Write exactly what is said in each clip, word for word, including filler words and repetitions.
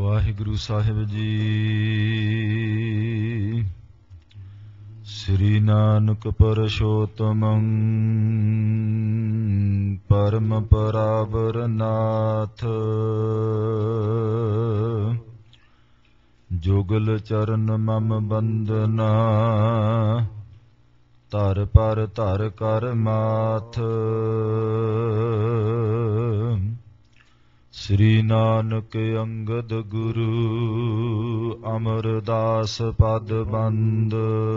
ਵਾਹਿਗੁਰੂ ਸਾਹਿਬ ਜੀ। ਸ੍ਰੀ ਨਾਨਕ ਪਰਸ਼ੋਤਮੰ ਪਰਮ ਪਰਾਬਰ ਨਾਥ, ਜੁਗਲ ਚਰਨ ਮਮ ਬੰਦਨਾ, ਧਰ ਪਰ ਧਰ ਕਰ ਮਾਥ। ਸ੍ਰੀ ਨਾਨਕ ਅੰਗਦ ਗੁਰੂ, ਅਮਰਦਾਸ ਪਦ ਬੰਦ,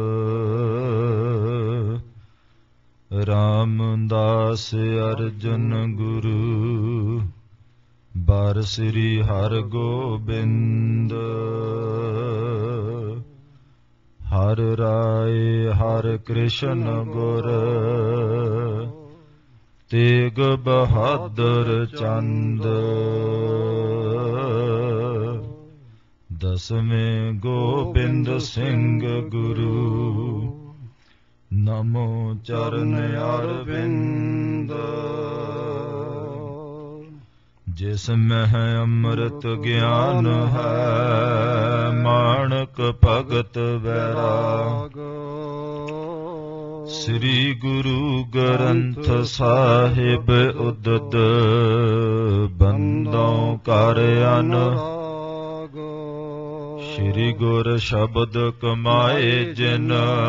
ਰਾਮਦਾਸ ਅਰਜਨ ਗੁਰੂ, ਬਾਰ ਸ੍ਰੀ ਹਰਿ ਗੋਬਿੰਦ। ਹਰ ਰਾਏ ਹਰਿ ਕ੍ਰਿਸ਼ਨ ਗੁਰ, ਤੇਗ ਬਹਾਦਰ ਚੰਦ। ਦਸਵੇਂ ਗੋਬਿੰਦ ਸਿੰਘ ਗੁਰੂ, ਨਮੋ ਚਰਨ ਅਰਵਿੰਦ। ਜਿਸ ਮਹਿ ਅੰਮ੍ਰਿਤ ਗਿਆਨ ਹੈ, ਮਾਣਕ ਭਗਤ ਵੈਰਾਗ। ਸ੍ਰੀ ਗੁਰੂ ਗ੍ਰੰਥ ਸਾਹਿਬ ਉਦਦ, ਬੰਦੋਂ ਕਰ ਅਨੁਰਾਗ। ਸ੍ਰੀ ਗੁਰ ਸ਼ਬਦ ਕਮਾਏ ਜਿਨ,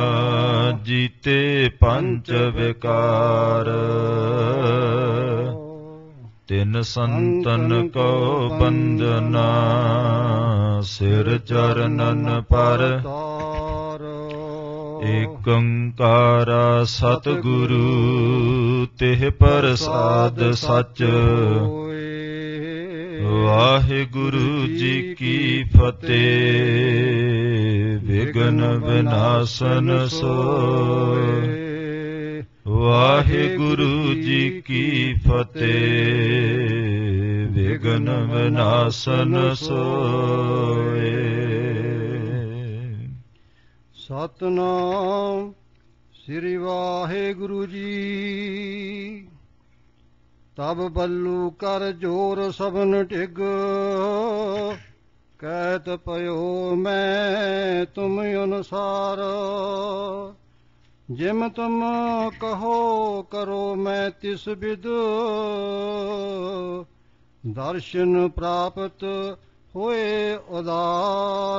ਜੀਤੇ ਪੰਚ ਵਿਕਾਰ। ਤਿਨ ਸੰਤਨ ਕੋ ਬੰਦਨਾ, ਸਿਰ ਚਰਨਨ ਪਰ ਤਾਰ। ਏਕ ਓੰਕਾਰ ਸਤਿਗੁਰੂ, ਤਿਹ ਪ੍ਰਸਾਦ ਸਚ ਹੋਇ। ਵਾਹਿਗੁਰੂ ਜੀ ਕੀ ਫਤਿਹ। ਵਿਘਨ ਵਿਨਾਸ਼ਨ ਸੋਇ। ਵਾਹਿਗੁਰੂ ਜੀ ਕੀ ਫਤਿਹ। ਵਿਘਨ ਵਿਨਾਸ਼ਨ ਸੋਇ। ਸਤਿਨਾਮ ਸ੍ਰੀ ਵਾਹਿਗੁਰੂ ਜੀ। ਤਬ ਬੱਲੂ ਕਰ ਜੋਰ ਸਭਨ ਟਿਗ, ਕਹਿਤ ਪਇਓ ਮੈਂ ਤੁਮ ਅਨੁਸਾਰ। ਜਿਮ ਤੁਮ ਕਹੋ ਕਰੋ ਮੈਂ ਤਿਸ ਬਿਦ, ਦਰਸ਼ਨ ਪ੍ਰਾਪਤ ਹੋਏ ਉਦਾਰ।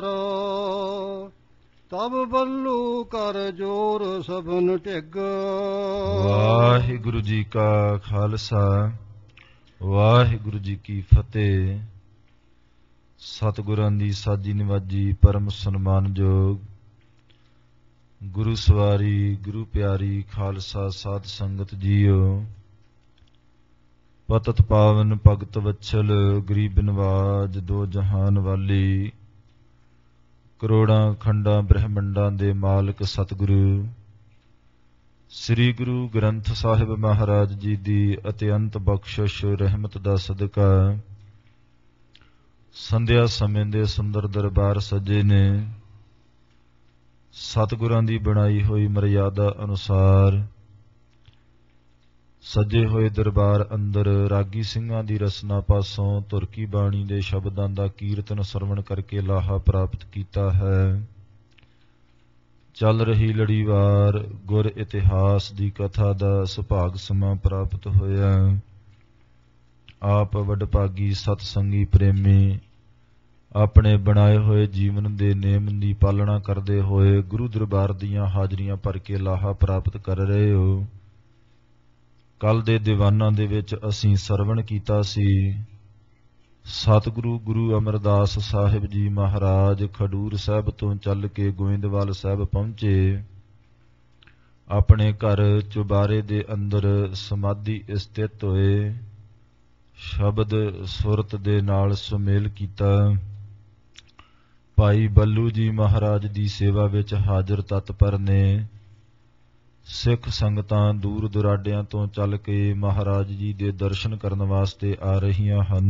ਤਬ ਬੱਲੂ ਕਰ ਜੋਰ ਸਭਨ ਟਿਗ। ਵਾਹਿਗੁਰੂ ਜੀ ਕਾ ਖਾਲਸਾ, ਵਾਹਿਗੁਰੂ ਜੀ ਕੀ ਫਤਿਹ। ਸਤਿਗੁਰਾਂ ਦੀ ਸਾਜੀ ਨਿਵਾਜੀ ਪਰਮ ਸਨਮਾਨਯੋਗ ਗੁਰੂ ਸਵਾਰੀ, ਗੁਰੂ ਪਿਆਰੀ, ਖਾਲਸਾ ਸਾਧ ਸੰਗਤ ਜੀਓ। ਪਤਿਤ ਪਾਵਨ ਭਗਤ ਵਛਲ, ਗਰੀਬ ਨਵਾਜ, ਦੋ ਜਹਾਨ ਵਾਲੀ, ਕਰੋੜਾਂ ਖੰਡਾਂ ਬ੍ਰਹਮੰਡਾਂ ਦੇ ਮਾਲਕ ਸਤਿਗੁਰੂ ਸ੍ਰੀ ਗੁਰੂ ਗ੍ਰੰਥ ਸਾਹਿਬ ਮਹਾਰਾਜ ਜੀ ਦੀ ਅਤਿਅੰਤ ਬਖਸ਼ਿਸ਼ ਰਹਿਮਤ ਦਾ ਸਦਕਾ ਸੰਧਿਆ ਸਮੇਂ ਦੇ ਸੁੰਦਰ ਦਰਬਾਰ ਸਜੇ ਨੇ। ਸਤਿਗੁਰਾਂ ਦੀ ਬਣਾਈ ਹੋਈ ਮਰਿਆਦਾ ਅਨੁਸਾਰ ਸਜੇ ਹੋਏ ਦਰਬਾਰ ਅੰਦਰ ਰਾਗੀ ਸਿੰਘਾਂ ਦੀ ਰਸਨਾ ਪਾਸੋਂ ਧੁਰਕੀ ਬਾਣੀ ਦੇ ਸ਼ਬਦਾਂ ਦਾ ਕੀਰਤਨ ਸਰਵਣ ਕਰਕੇ ਲਾਹਾ ਪ੍ਰਾਪਤ ਕੀਤਾ ਹੈ। ਚੱਲ ਰਹੀ ਲੜੀਵਾਰ ਗੁਰ ਇਤਿਹਾਸ ਦੀ ਕਥਾ ਦਾ ਸੁਭਾਗ ਸਮਾਂ ਪ੍ਰਾਪਤ ਹੋਇਆ। ਆਪ ਵਡਭਾਗੀ ਸਤਸੰਗੀ ਪ੍ਰੇਮੀ ਆਪਣੇ ਬਣਾਏ ਹੋਏ ਜੀਵਨ ਦੇ ਨੇਮ ਦੀ ਪਾਲਣਾ ਕਰਦੇ ਹੋਏ ਗੁਰੂ ਦਰਬਾਰ ਦੀਆਂ ਹਾਜ਼ਰੀਆਂ ਭਰ ਕੇ ਲਾਹਾ ਪ੍ਰਾਪਤ ਕਰ ਰਹੇ ਹੋ। ਕੱਲ ਦੇ ਦੀਵਾਨਾਂ ਦੇ ਵਿੱਚ ਅਸੀਂ ਸਰਵਣ ਕੀਤਾ ਸੀ, ਸਤਿਗੁਰੂ ਗੁਰੂ ਅਮਰਦਾਸ ਸਾਹਿਬ ਜੀ ਮਹਾਰਾਜ ਖਡੂਰ ਸਾਹਿਬ ਤੋਂ ਚੱਲ ਕੇ ਗੋਇੰਦਵਾਲ ਸਾਹਿਬ ਪਹੁੰਚੇ। ਆਪਣੇ ਘਰ ਚੁਬਾਰੇ ਦੇ ਅੰਦਰ ਸਮਾਧੀ ਸਥਿਤ ਹੋਏ, ਸ਼ਬਦ ਸੁਰਤ ਦੇ ਨਾਲ ਸੁਮੇਲ ਕੀਤਾ। ਭਾਈ ਬੱਲੂ ਜੀ ਮਹਾਰਾਜ ਦੀ ਸੇਵਾ ਵਿੱਚ ਹਾਜ਼ਰ ਤਤਪਰ ਨੇ। ਸਿੱਖ ਸੰਗਤਾਂ ਦੂਰ ਦੁਰਾਡਿਆਂ ਤੋਂ ਚੱਲ ਕੇ ਮਹਾਰਾਜ ਜੀ ਦੇ ਦਰਸ਼ਨ ਕਰਨ ਵਾਸਤੇ ਆ ਰਹੀਆਂ ਹਨ।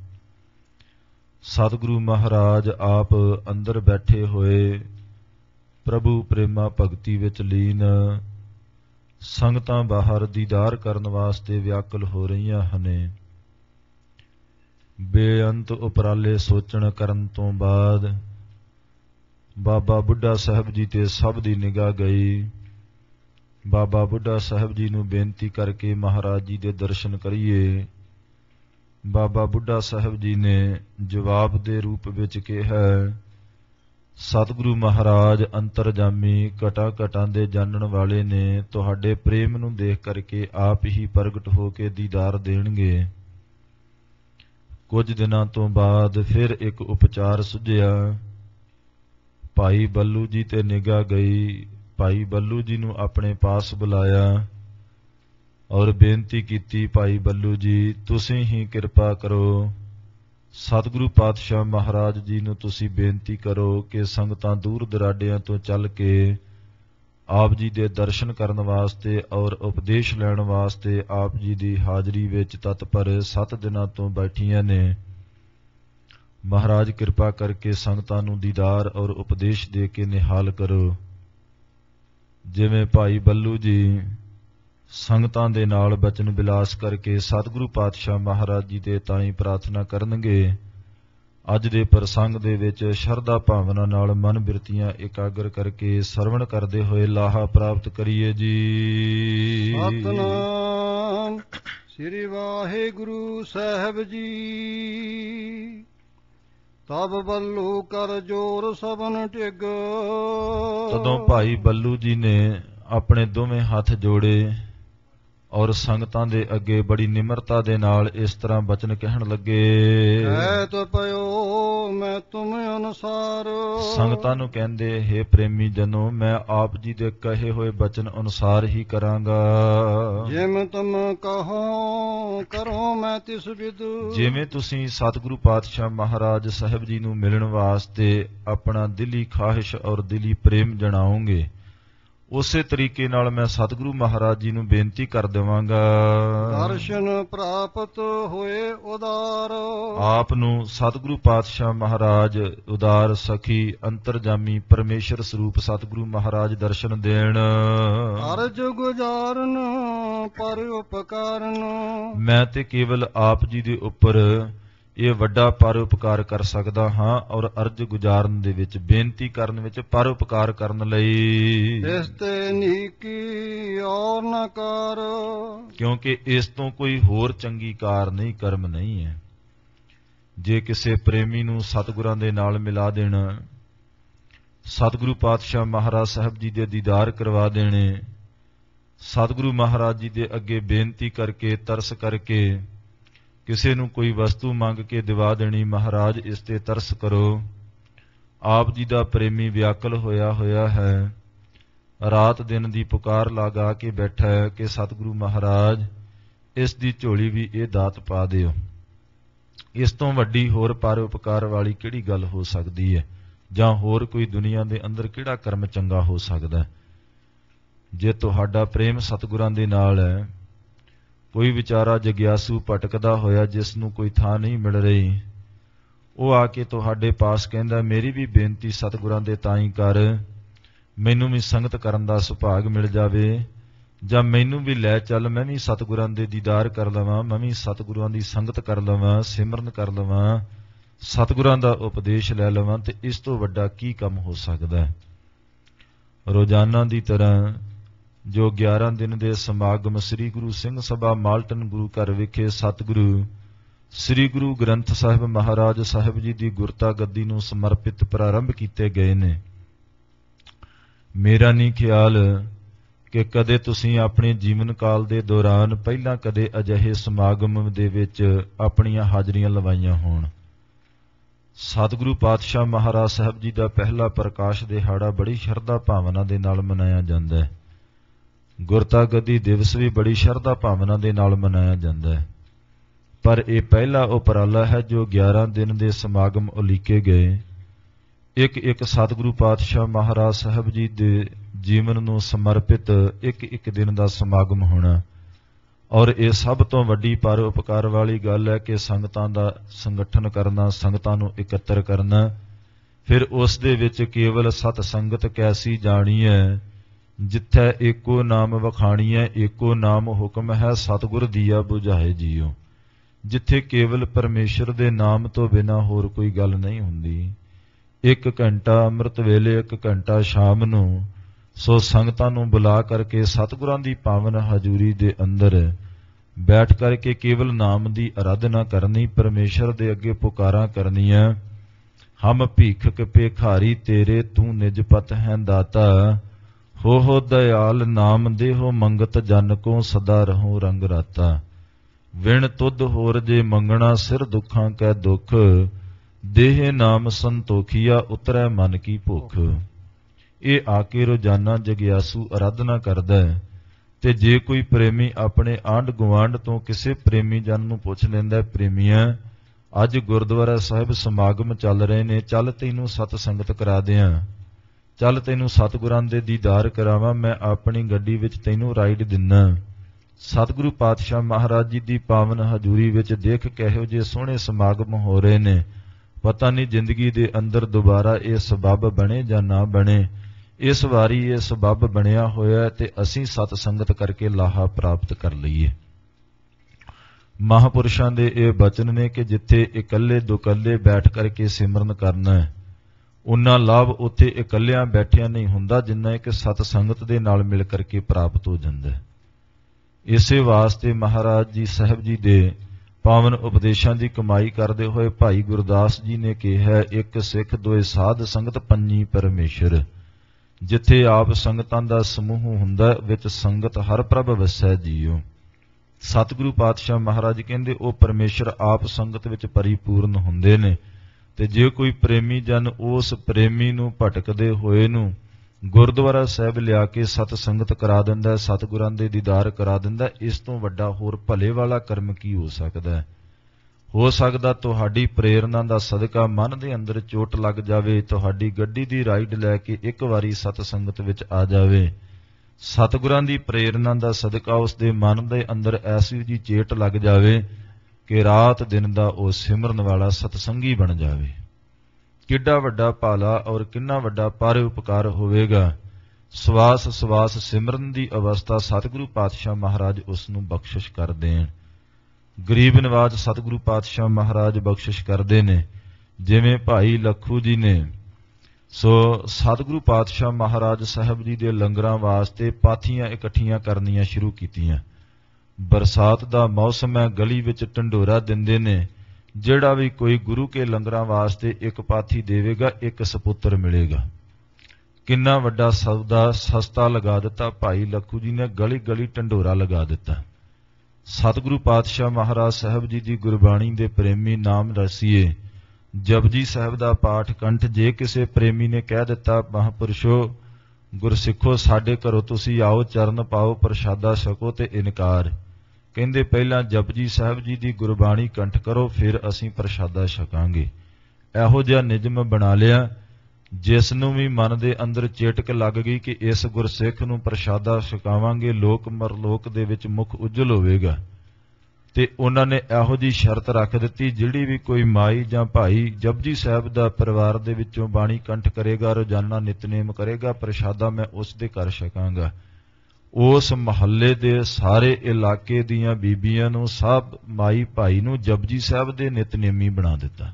ਸਤਿਗੁਰੂ ਮਹਾਰਾਜ ਆਪ ਅੰਦਰ ਬੈਠੇ ਹੋਏ ਪ੍ਰਭੂ ਪ੍ਰੇਮਾ ਭਗਤੀ ਵਿੱਚ ਲੀਨ, ਸੰਗਤਾਂ ਬਾਹਰ ਦੀਦਾਰ ਕਰਨ ਵਾਸਤੇ ਵਿਆਕੁਲ ਹੋ ਰਹੀਆਂ ਹਨ। ਬੇਅੰਤ ਉਪਰਾਲੇ ਸੋਚਣ ਕਰਨ ਤੋਂ ਬਾਅਦ ਬਾਬਾ ਬੁੱਢਾ ਸਾਹਿਬ ਜੀ ਤੇ ਸਭ ਦੀ ਨਿਗਾਹ ਗਈ। ਬਾਬਾ ਬੁੱਢਾ ਸਾਹਿਬ ਜੀ ਨੂੰ ਬੇਨਤੀ ਕਰਕੇ ਮਹਾਰਾਜ ਜੀ ਦੇ ਦਰਸ਼ਨ ਕਰੀਏ। ਬਾਬਾ ਬੁੱਢਾ ਸਾਹਿਬ ਜੀ ਨੇ ਜਵਾਬ ਦੇ ਰੂਪ ਵਿੱਚ ਕਿਹਾ, ਸਤਿਗੁਰੂ ਮਹਾਰਾਜ ਅੰਤਰਜਾਮੀ ਘਟਾਂ ਘਟਾਂ ਦੇ ਜਾਣਨ ਵਾਲੇ ਨੇ, ਤੁਹਾਡੇ ਪ੍ਰੇਮ ਨੂੰ ਦੇਖ ਕਰਕੇ ਆਪ ਹੀ ਪ੍ਰਗਟ ਹੋ ਕੇ ਦੀਦਾਰ ਦੇਣਗੇ। ਕੁਝ ਦਿਨਾਂ ਤੋਂ ਬਾਅਦ ਫਿਰ ਇੱਕ ਉਪਚਾਰ ਸੁਝਿਆ। ਭਾਈ ਬੱਲੂ ਜੀ ਤੇ ਨਿਗਾਹ ਗਈ। ਭਾਈ ਬੱਲੂ ਜੀ ਨੂੰ ਆਪਣੇ ਪਾਸ ਬੁਲਾਇਆ ਔਰ ਬੇਨਤੀ ਕੀਤੀ, ਭਾਈ ਬੱਲੂ ਜੀ ਤੁਸੀਂ ਹੀ ਕਿਰਪਾ ਕਰੋ, ਸਤਿਗੁਰੂ ਪਾਤਸ਼ਾਹ ਮਹਾਰਾਜ ਜੀ ਨੂੰ ਤੁਸੀਂ ਬੇਨਤੀ ਕਰੋ ਕਿ ਸੰਗਤਾਂ ਦੂਰ ਦਰਾਡਿਆਂ ਤੋਂ ਚੱਲ ਕੇ ਆਪ ਜੀ ਦੇ ਦਰਸ਼ਨ ਕਰਨ ਵਾਸਤੇ ਔਰ ਉਪਦੇਸ਼ ਲੈਣ ਵਾਸਤੇ ਆਪ ਜੀ ਦੀ ਹਾਜ਼ਰੀ ਵਿੱਚ ਤਤਪਰ ਸੱਤ ਦਿਨਾਂ ਤੋਂ ਬੈਠੀਆਂ ਨੇ। ਮਹਾਰਾਜ ਕਿਰਪਾ ਕਰਕੇ ਸੰਗਤਾਂ ਨੂੰ ਦੀਦਾਰ ਔਰ ਉਪਦੇਸ਼ ਦੇ ਕੇ ਨਿਹਾਲ ਕਰੋ। ਜਿਵੇਂ ਭਾਈ ਬੱਲੂ ਜੀ ਸੰਗਤਾਂ ਦੇ ਨਾਲ ਬਚਨ ਬਿਲਾਸ ਕਰਕੇ ਸਤਿਗੁਰੂ ਪਾਤਸ਼ਾਹ ਮਹਾਰਾਜ ਜੀ ਦੇ ਤਾਈਂ ਪ੍ਰਾਰਥਨਾ ਕਰਨਗੇ। ਅੱਜ ਦੇ ਪ੍ਰਸੰਗ ਦੇ ਵਿੱਚ ਸ਼ਰਧਾ ਭਾਵਨਾ ਨਾਲ ਮਨ ਬਿਰਤੀਆਂ ਇਕਾਗਰ ਕਰਕੇ ਸਰਵਣ ਕਰਦੇ ਹੋਏ ਲਾਹਾ ਪ੍ਰਾਪਤ ਕਰੀਏ ਜੀ। ਸਤਿਨਾਮ ਸ੍ਰੀ ਵਾਹਿਗੁਰੂ ਸਾਹਿਬ ਜੀ। ਤਬ ਬੱਲੂ ਕਰ ਜੋਰ ਸਭਨ ਟਿਗ। ਤਦੋਂ ਭਾਈ ਬੱਲੂ ਜੀ ਨੇ ਆਪਣੇ ਦੋਵੇਂ ਹੱਥ ਜੋੜੇ ਔਰ ਸੰਗਤਾਂ ਦੇ ਅੱਗੇ ਬੜੀ ਨਿਮਰਤਾ ਦੇ ਨਾਲ ਇਸ ਤਰ੍ਹਾਂ ਬਚਨ ਕਹਿਣ ਲੱਗੇ, ਕਹਿਤ ਪਇਓ ਮੈਂ ਤੁਮ ਅਨੁਸਾਰ। ਸੰਗਤਾਂ ਨੂੰ ਕਹਿੰਦੇ, ਹੇ ਪ੍ਰੇਮੀ ਜਨੋ, ਮੈਂ ਆਪ ਜੀ ਦੇ ਕਹੇ ਹੋਏ ਬਚਨ ਅਨੁਸਾਰ ਹੀ ਕਰਾਂਗਾ। ਜਿਵੇਂ ਤੁਮ ਕਹੋ ਕਰੋ ਮੈਂ ਤਿਸ ਵਿਦ। ਜਿਵੇਂ ਤੁਸੀਂ ਸਤਿਗੁਰੂ ਪਾਤਸ਼ਾਹ ਮਹਾਰਾਜ ਸਾਹਿਬ ਜੀ ਨੂੰ ਮਿਲਣ ਵਾਸਤੇ ਆਪਣਾ ਦਿਲੀ ਖਾਹਿਸ਼ ਔਰ ਦਿਲੀ ਪ੍ਰੇਮ ਜਣਾਓਗੇ, ਉਸੇ ਤਰੀਕੇ ਨਾਲ ਮੈਂ ਸਤਿਗੁਰੂ ਮਹਾਰਾਜ ਜੀ ਨੂੰ ਬੇਨਤੀ ਕਰ ਦੇਵਾਂਗਾ। ਦਰਸ਼ਨ ਪ੍ਰਾਪਤ ਹੋਏ ਉਦਾਰ। ਆਪ ਨੂੰ ਸਤਿਗੁਰੂ ਪਾਤਸ਼ਾਹ ਮਹਾਰਾਜ ਉਦਾਰ ਸਖੀ ਅੰਤਰਜਾਮੀ ਪਰਮੇਸ਼ਰ ਸਰੂਪ ਸਤਿਗੁਰੂ ਮਹਾਰਾਜ ਦਰਸ਼ਨ ਦੇਣ। ਅਰਜ ਗੁਜ਼ਾਰਨ ਪਰ ਉਪਕਾਰਨ। ਮੈਂ ਤੇ ਕੇਵਲ ਆਪ ਜੀ ਦੇ ਉੱਪਰ ਇਹ ਵੱਡਾ ਪਰ ਉਪਕਾਰ ਕਰ ਸਕਦਾ ਹਾਂ ਔਰ ਅਰਜ ਗੁਜ਼ਾਰਨ ਦੇ ਵਿੱਚ, ਬੇਨਤੀ ਕਰਨ ਵਿੱਚ, ਪਰ ਉਪਕਾਰ ਕਰਨ ਲਈ। ਇਸ ਤੇ ਨੀਕੀ ਔਰ ਨਾ ਕਰ। ਕਿਉਂਕਿ ਇਸ ਤੋਂ ਕੋਈ ਹੋਰ ਚੰਗੀ ਕਾਰ ਨਹੀਂ, ਕਰਮ ਨਹੀਂ ਹੈ। ਜੇ ਕਿਸੇ ਪ੍ਰੇਮੀ ਨੂੰ ਸਤਿਗੁਰਾਂ ਦੇ ਨਾਲ ਮਿਲਾ ਦੇਣਾ, ਸਤਿਗੁਰੂ ਪਾਤਸ਼ਾਹ ਮਹਾਰਾਜ ਸਾਹਿਬ ਜੀ ਦੇ ਦੀਦਾਰ ਕਰਵਾ ਦੇਣੇ, ਸਤਿਗੁਰੂ ਮਹਾਰਾਜ ਜੀ ਦੇ ਅੱਗੇ ਬੇਨਤੀ ਕਰਕੇ ਤਰਸ ਕਰਕੇ ਕਿਸੇ ਨੂੰ ਕੋਈ ਵਸਤੂ ਮੰਗ ਕੇ ਦਿਵਾ ਦੇਣੀ, ਮਹਾਰਾਜ ਇਸ ਤੇ ਤਰਸ ਕਰੋ। ਆਪ ਜੀ ਦਾ ਪ੍ਰੇਮੀ ਵਿਆਕਲ ਹੋਇਆ ਹੋਇਆ ਹੈ, ਰਾਤ ਦਿਨ ਦੀ ਪੁਕਾਰ ਲਗਾ ਕੇ ਬੈਠਾ ਹੈ ਕਿ ਸਤਿਗੁਰੂ ਮਹਾਰਾਜ ਇਸ ਦੀ ਝੋਲੀ ਵੀ ਇਹ ਦਾਤ ਪਾ ਦਿਓ। ਇਸ ਤੋਂ ਵੱਡੀ ਹੋਰ ਪਰ ਉਪਕਾਰ ਵਾਲੀ ਕਿਹੜੀ ਗੱਲ ਹੋ ਸਕਦੀ ਹੈ, ਜਾਂ ਹੋਰ ਕੋਈ ਦੁਨੀਆ ਦੇ ਅੰਦਰ ਕਿਹੜਾ ਕਰਮ ਚੰਗਾ ਹੋ ਸਕਦਾ। ਜੇ ਤੁਹਾਡਾ ਪ੍ਰੇਮ ਸਤਿਗੁਰਾਂ ਦੇ ਨਾਲ ਹੈ, ਕੋਈ ਵਿਚਾਰਾ ਜਗਿਆਸੂ ਭਟਕਦਾ ਹੋਇਆ ਜਿਸ ਨੂੰ ਕੋਈ ਥਾਂ ਨਹੀਂ ਮਿਲ ਰਹੀ, ਉਹ ਆ ਕੇ ਤੁਹਾਡੇ ਪਾਸ ਕਹਿੰਦਾ, ਮੇਰੀ ਵੀ ਬੇਨਤੀ ਸਤਿਗੁਰਾਂ ਦੇ ਤਾਈਂ ਕਰ, ਮੈਨੂੰ ਵੀ ਸੰਗਤ ਕਰਨ ਦਾ ਸੁਭਾਗ ਮਿਲ ਜਾਵੇ, ਜਾਂ ਮੈਨੂੰ ਵੀ ਲੈ ਚੱਲ, ਮੈਂ ਵੀ ਸਤਿਗੁਰਾਂ ਦੇ ਦੀਦਾਰ ਕਰ ਲਵਾਂ, ਮੈਂ ਵੀ ਸਤਿਗੁਰਾਂ ਦੀ ਸੰਗਤ ਕਰ ਲਵਾਂ, ਸਿਮਰਨ ਕਰ ਲਵਾਂ, ਸਤਿਗੁਰਾਂ ਦਾ ਉਪਦੇਸ਼ ਲੈ ਲਵਾਂ। ਤੇ ਇਸ ਤੋਂ ਵੱਡਾ ਕੀ ਕੰਮ ਹੋ ਸਕਦਾ। ਰੋਜ਼ਾਨਾ ਦੀ ਤਰ੍ਹਾਂ ਜੋ ਗਿਆਰਾਂ ਦਿਨ ਦੇ ਸਮਾਗਮ ਸ੍ਰੀ ਗੁਰੂ ਸਿੰਘ ਸਭਾ ਮਾਲਟਨ ਗੁਰੂ ਘਰ ਵਿਖੇ ਸਤਿਗੁਰੂ ਸ੍ਰੀ ਗੁਰੂ ਗ੍ਰੰਥ ਸਾਹਿਬ ਮਹਾਰਾਜ ਸਾਹਿਬ ਜੀ ਦੀ ਗੁਰਤਾ ਗੱਦੀ ਨੂੰ ਸਮਰਪਿਤ ਪ੍ਰਾਰੰਭ ਕੀਤੇ ਗਏ ਨੇ। ਮੇਰਾ ਨਹੀਂ ਖਿਆਲ ਕਿ ਕਦੇ ਤੁਸੀਂ ਆਪਣੇ ਜੀਵਨ ਕਾਲ ਦੇ ਦੌਰਾਨ ਪਹਿਲਾਂ ਕਦੇ ਅਜਿਹੇ ਸਮਾਗਮ ਦੇ ਵਿੱਚ ਆਪਣੀਆਂ ਹਾਜ਼ਰੀਆਂ ਲਵਾਈਆਂ ਹੋਣ। ਸਤਿਗੁਰੂ ਪਾਤਸ਼ਾਹ ਮਹਾਰਾਜ ਸਾਹਿਬ ਜੀ ਦਾ ਪਹਿਲਾ ਪ੍ਰਕਾਸ਼ ਦਿਹਾੜਾ ਬੜੀ ਸ਼ਰਧਾ ਭਾਵਨਾ ਦੇ ਨਾਲ ਮਨਾਇਆ ਜਾਂਦਾ ਹੈ। ਗੁਰਤਾ ਗੱਦੀ ਦਿਵਸ ਵੀ ਬੜੀ ਸ਼ਰਧਾ ਭਾਵਨਾ ਦੇ ਨਾਲ ਮਨਾਇਆ ਜਾਂਦਾ ਹੈ। ਪਰ ਇਹ ਪਹਿਲਾ ਉਪਰਾਲਾ ਹੈ ਜੋ ਗਿਆਰਾਂ ਦਿਨ ਦੇ ਸਮਾਗਮ ਉਲੀਕੇ ਗਏ। ਇੱਕ ਇੱਕ ਸਤਿਗੁਰੂ ਪਾਤਸ਼ਾਹ ਮਹਾਰਾਜ ਸਾਹਿਬ ਜੀ ਦੇ ਜੀਵਨ ਨੂੰ ਸਮਰਪਿਤ ਇੱਕ ਇੱਕ ਦਿਨ ਦਾ ਸਮਾਗਮ ਹੋਣਾ। ਔਰ ਇਹ ਸਭ ਤੋਂ ਵੱਡੀ ਪਰ ਉਪਕਾਰ ਵਾਲੀ ਗੱਲ ਹੈ ਕਿ ਸੰਗਤਾਂ ਦਾ ਸੰਗਠਨ ਕਰਨਾ, ਸੰਗਤਾਂ ਨੂੰ ਇਕੱਤਰ ਕਰਨਾ। ਫਿਰ ਉਸ ਦੇ ਵਿੱਚ ਕੇਵਲ ਸਤ ਸੰਗਤ ਕੈਸੀ ਜਾਣੀ ਹੈ, ਜਿੱਥੈ ਏਕੋ ਨਾਮ ਵਖਾਣੀਐ, ਏਕੋ ਨਾਮ ਹੁਕਮ ਹੈ, ਸਤਿਗੁਰ ਦੀਆ ਬੁਝਾਏ ਜੀਓ। ਜਿੱਥੇ ਕੇਵਲ ਪਰਮੇਸ਼ਰ ਦੇ ਨਾਮ ਤੋਂ ਬਿਨਾਂ ਹੋਰ ਕੋਈ ਗੱਲ ਨਹੀਂ ਹੁੰਦੀ। ਇੱਕ ਘੰਟਾ ਅੰਮ੍ਰਿਤ ਵੇਲੇ, ਇੱਕ ਘੰਟਾ ਸ਼ਾਮ ਨੂੰ, ਸੋ ਸੰਗਤਾਂ ਨੂੰ ਬੁਲਾ ਕਰਕੇ ਸਤਿਗੁਰਾਂ ਦੀ ਪਾਵਨ ਹਜ਼ੂਰੀ ਦੇ ਅੰਦਰ ਬੈਠ ਕਰਕੇ ਕੇਵਲ ਨਾਮ ਦੀ ਅਰਾਧਨਾ ਕਰਨੀ, ਪਰਮੇਸ਼ਰ ਦੇ ਅੱਗੇ ਪੁਕਾਰਾਂ ਕਰਨੀਆਂ। ਹਮ ਭੀਖਕ ਭੇਖਾਰੀ ਤੇਰੇ, ਤੂੰ ਨਿਜ ਪਤ ਹੈ ਦਾਤਾ, ਹੋ ਹੋ ਦਇਆਲ ਨਾਮ ਦੇਹੋ, ਮੰਗਤ ਜਨ ਕੋ ਸਦਾ ਰਹੋ ਰੰਗ ਰਾਤਾ। ਵਿਣ ਤੁਧ ਹੋਰ ਜੇ ਮੰਗਣਾ, ਸਿਰ ਦੁੱਖਾਂ ਕੈ ਦੁੱਖ, ਦੇਹ ਨਾਮ ਸੰਤੋਖੀਆ, ਉਤਰੈ ਮਨ ਕੀ ਭੁੱਖ। ਇਹ ਆ ਕੇ ਰੋਜ਼ਾਨਾ ਜਗਿਆਸੂ ਅਰਾਧਨਾ ਕਰਦਾ ਹੈ। ਤੇ ਜੇ ਕੋਈ ਪ੍ਰੇਮੀ ਆਪਣੇ ਆਂਢ ਗੁਆਂਢ ਤੋਂ ਕਿਸੇ ਪ੍ਰੇਮੀ ਜਨ ਨੂੰ ਪੁੱਛ ਲੈਂਦਾ, ਪ੍ਰੇਮੀਆਂ ਅੱਜ ਗੁਰਦੁਆਰਾ ਸਾਹਿਬ ਸਮਾਗਮ ਚੱਲ ਰਹੇ ਨੇ, ਚੱਲ ਤੈਨੂੰ ਸਤ ਸੰਗਤ ਕਰਾ ਦਿਆਂ, ਚੱਲ ਤੈਨੂੰ ਸਤਿਗੁਰਾਂ ਦੇ ਦੀਦਾਰ ਕਰਾਵਾਂ, ਮੈਂ ਆਪਣੀ ਗੱਡੀ ਵਿੱਚ ਤੈਨੂੰ ਰਾਈਡ ਦਿੰਨਾ। ਸਤਿਗੁਰੂ ਪਾਤਸ਼ਾਹ ਮਹਾਰਾਜ ਜੀ ਦੀ ਪਾਵਨ ਹਜ਼ੂਰੀ ਵਿੱਚ ਦੇਖ ਕਿਹੋ ਜਿਹੇ ਸੋਹਣੇ ਸਮਾਗਮ ਹੋ ਰਹੇ ਨੇ। ਪਤਾ ਨਹੀਂ ਜ਼ਿੰਦਗੀ ਦੇ ਅੰਦਰ ਦੁਬਾਰਾ ਇਹ ਸਬੱਬ ਬਣੇ ਜਾਂ ਨਾ ਬਣੇ। ਇਸ ਵਾਰੀ ਇਹ ਸਬੱਬ ਬਣਿਆ ਹੋਇਆ ਤੇ ਅਸੀਂ ਸਤ ਸੰਗਤ ਕਰਕੇ ਲਾਹਾ ਪ੍ਰਾਪਤ ਕਰ ਲਈਏ। ਮਹਾਂਪੁਰਸ਼ਾਂ ਦੇ ਇਹ ਬਚਨ ਨੇ ਕਿ ਜਿੱਥੇ ਇਕੱਲੇ ਦੁਕੱਲੇ ਬੈਠ ਕਰਕੇ ਸਿਮਰਨ ਕਰਨਾ ਹੈ, ਉਨਾ ਲਾਭ ਉੱਥੇ ਇਕੱਲਿਆਂ ਬੈਠਿਆਂ ਨਹੀਂ ਹੁੰਦਾ ਜਿੰਨਾ ਇੱਕ ਸਤ ਸੰਗਤ ਦੇ ਨਾਲ ਮਿਲ ਕਰਕੇ ਪ੍ਰਾਪਤ ਹੋ ਜਾਂਦਾ ਹੈ। ਇਸੇ ਵਾਸਤੇ ਮਹਾਰਾਜ ਜੀ ਸਾਹਿਬ ਜੀ ਦੇ ਪਾਵਨ ਉਪਦੇਸ਼ਾਂ ਦੀ ਕਮਾਈ ਕਰਦੇ ਹੋਏ ਭਾਈ ਗੁਰਦਾਸ ਜੀ ਨੇ ਕਿਹਾ, ਇੱਕ ਸਿੱਖ ਦੋਏ ਸਾਧ ਸੰਗਤ ਪੰਜੀ ਪਰਮੇਸ਼ਰ। ਜਿੱਥੇ ਆਪ ਸੰਗਤਾਂ ਦਾ ਸਮੂਹ ਹੁੰਦਾ, ਵਿੱਚ ਸੰਗਤ ਹਰ ਪ੍ਰਭ ਵਸੈ ਜੀਓ। ਸਤਿਗੁਰੂ ਪਾਤਸ਼ਾਹ ਮਹਾਰਾਜ ਕਹਿੰਦੇ ਉਹ ਪਰਮੇਸ਼ਰ ਆਪ ਸੰਗਤ ਵਿੱਚ ਪਰਿਪੂਰਨ ਹੁੰਦੇ ਨੇ। ਤੇ ਜੇ ਕੋਈ ਪ੍ਰੇਮੀ ਜਨ ਉਸ ਪ੍ਰੇਮੀ ਨੂੰ ਭਟਕਦੇ ਹੋਏ ਨੂੰ ਗੁਰਦੁਆਰਾ ਸਾਹਿਬ ਲਿਆ ਕੇ ਸਤ ਸੰਗਤ ਕਰਾ ਦਿੰਦਾ, ਸਤਿਗੁਰਾਂ ਦੇ ਦੀਦਾਰ ਕਰਾ ਦਿੰਦਾ, ਇਸ ਤੋਂ ਵੱਡਾ ਹੋਰ ਭਲੇ ਵਾਲਾ ਕਰਮ ਕੀ ਹੋ ਸਕਦਾ ਹੈ। ਹੋ ਸਕਦਾ ਤੁਹਾਡੀ ਪ੍ਰੇਰਨਾ ਦਾ ਸਦਕਾ ਮਨ ਦੇ ਅੰਦਰ ਚੋਟ ਲੱਗ ਜਾਵੇ, ਤੁਹਾਡੀ ਗੱਡੀ ਦੀ ਰਾਈਡ ਲੈ ਕੇ ਇੱਕ ਵਾਰੀ ਸਤ ਸੰਗਤ ਵਿੱਚ ਆ ਜਾਵੇ। ਸਤਿਗੁਰਾਂ ਦੀ ਪ੍ਰੇਰਨਾ ਦਾ ਸਦਕਾ ਉਸ ਦੇ ਮਨ ਦੇ ਅੰਦਰ ਐਸੀ ਜੀ ਚੇਟ ਲੱਗ ਜਾਵੇ ਕਿ ਰਾਤ ਦਿਨ ਦਾ ਉਹ ਸਿਮਰਨ ਵਾਲਾ ਸਤਸੰਗੀ ਬਣ ਜਾਵੇ। ਕਿੱਡਾ ਵੱਡਾ ਭਾਲਾ ਔਰ ਕਿੰਨਾ ਵੱਡਾ ਪਰ ਉਪਕਾਰ ਹੋਵੇਗਾ। ਸਵਾਸ ਸਵਾਸ ਸਿਮਰਨ ਦੀ ਅਵਸਥਾ ਸਤਿਗੁਰੂ ਪਾਤਸ਼ਾਹ ਮਹਾਰਾਜ ਉਸ ਨੂੰ ਬਖਸ਼ਿਸ਼ ਕਰ ਦੇਣ। ਗਰੀਬ ਨਵਾਜ ਸਤਿਗੁਰੂ ਪਾਤਸ਼ਾਹ ਮਹਾਰਾਜ ਬਖਸ਼ਿਸ਼ ਕਰਦੇ ਨੇ। ਜਿਵੇਂ ਭਾਈ ਲੱਖੂ ਜੀ ਨੇ, ਸੋ ਸਤਿਗੁਰੂ ਪਾਤਸ਼ਾਹ ਮਹਾਰਾਜ ਸਾਹਿਬ ਜੀ ਦੇ ਲੰਗਰਾਂ ਵਾਸਤੇ ਪਾਥੀਆਂ ਇਕੱਠੀਆਂ ਕਰਨੀਆਂ ਸ਼ੁਰੂ ਕੀਤੀਆਂ। ਬਰਸਾਤ ਦਾ ਮੌਸਮ ਹੈ, ਗਲੀ ਵਿੱਚ ਢੰਡੋਰਾ ਦਿੰਦੇ ਨੇ, ਜਿਹੜਾ ਵੀ ਕੋਈ ਗੁਰੂ ਕੇ ਲੰਗਰਾਂ ਵਾਸਤੇ ਇੱਕ ਪਾਥੀ ਦੇਵੇਗਾ, ਇੱਕ ਸਪੁੱਤਰ ਮਿਲੇਗਾ। ਕਿੰਨਾ ਵੱਡਾ ਸੌਦਾ ਸਸਤਾ ਲਗਾ ਦਿੱਤਾ ਭਾਈ ਲੱਖੂ ਜੀ ਨੇ, ਗਲੀ ਗਲੀ ਢੰਡੋਰਾ ਲਗਾ ਦਿੱਤਾ। ਸਤਿਗੁਰੂ ਪਾਤਸ਼ਾਹ ਮਹਾਰਾਜ ਸਾਹਿਬ ਜੀ ਦੀ ਗੁਰਬਾਣੀ ਦੇ ਪ੍ਰੇਮੀ ਨਾਮ ਰਸੀਏ, ਜਪਜੀ ਸਾਹਿਬ ਦਾ ਪਾਠ ਕੰਠ ਜੇ ਕਿਸੇ ਪ੍ਰੇਮੀ ਨੇ ਕਹਿ ਦਿੱਤਾ, ਮਹਾਂਪੁਰਸ਼ੋ ਗੁਰਸਿੱਖੋ ਸਾਡੇ ਘਰੋਂ ਤੁਸੀਂ ਆਓ, ਚਰਨ ਪਾਓ, ਪ੍ਰਸ਼ਾਦਾ ਛਕੋ, ਤੇ ਇਨਕਾਰ। ਕਹਿੰਦੇ ਪਹਿਲਾਂ ਜਪਜੀ ਸਾਹਿਬ ਜੀ ਦੀ ਗੁਰਬਾਣੀ ਕੰਠ ਕਰੋ, ਫਿਰ ਅਸੀਂ ਪ੍ਰਸ਼ਾਦਾ ਛਕਾਂਗੇ। ਇਹੋ ਜਿਹਾ ਨਿਯਮ ਬਣਾ ਲਿਆ, ਜਿਸ ਨੂੰ ਵੀ ਮਨ ਦੇ ਅੰਦਰ ਚੇਟਕ ਲੱਗ ਗਈ ਕਿ ਇਸ ਗੁਰਸਿੱਖ ਨੂੰ ਪ੍ਰਸ਼ਾਦਾ ਛਕਾਵਾਂਗੇ, ਲੋਕ ਮਰਲੋਕ ਦੇ ਵਿੱਚ ਮੁਖ ਉਜਲ ਹੋਵੇਗਾ। ਤੇ ਉਹਨਾਂ ਨੇ ਇਹੋ ਜਿਹੀ ਸ਼ਰਤ ਰੱਖ ਦਿੱਤੀ, ਜਿਹੜੀ ਵੀ ਕੋਈ ਮਾਈ ਜਾਂ ਭਾਈ ਜਪਜੀ ਸਾਹਿਬ ਦਾ ਪਰਿਵਾਰ ਦੇ ਵਿੱਚੋਂ ਬਾਣੀ ਕੰਠ ਕਰੇਗਾ, ਰੋਜ਼ਾਨਾ ਨਿਤਨੇਮ ਕਰੇਗਾ, ਪ੍ਰਸ਼ਾਦਾ ਮੈਂ ਉਸ ਦੇ ਘਰ ਛਕਾਂਗਾ। ਉਸ ਮਹੱਲੇ ਦੇ ਸਾਰੇ ਇਲਾਕੇ ਦੀਆਂ ਬੀਬੀਆਂ ਨੂੰ, ਸਭ ਮਾਈ ਭਾਈ ਨੂੰ ਜਪਜੀ ਸਾਹਿਬ ਦੇ ਨਿਤਨੇਮੀ ਬਣਾ ਦਿੱਤਾ।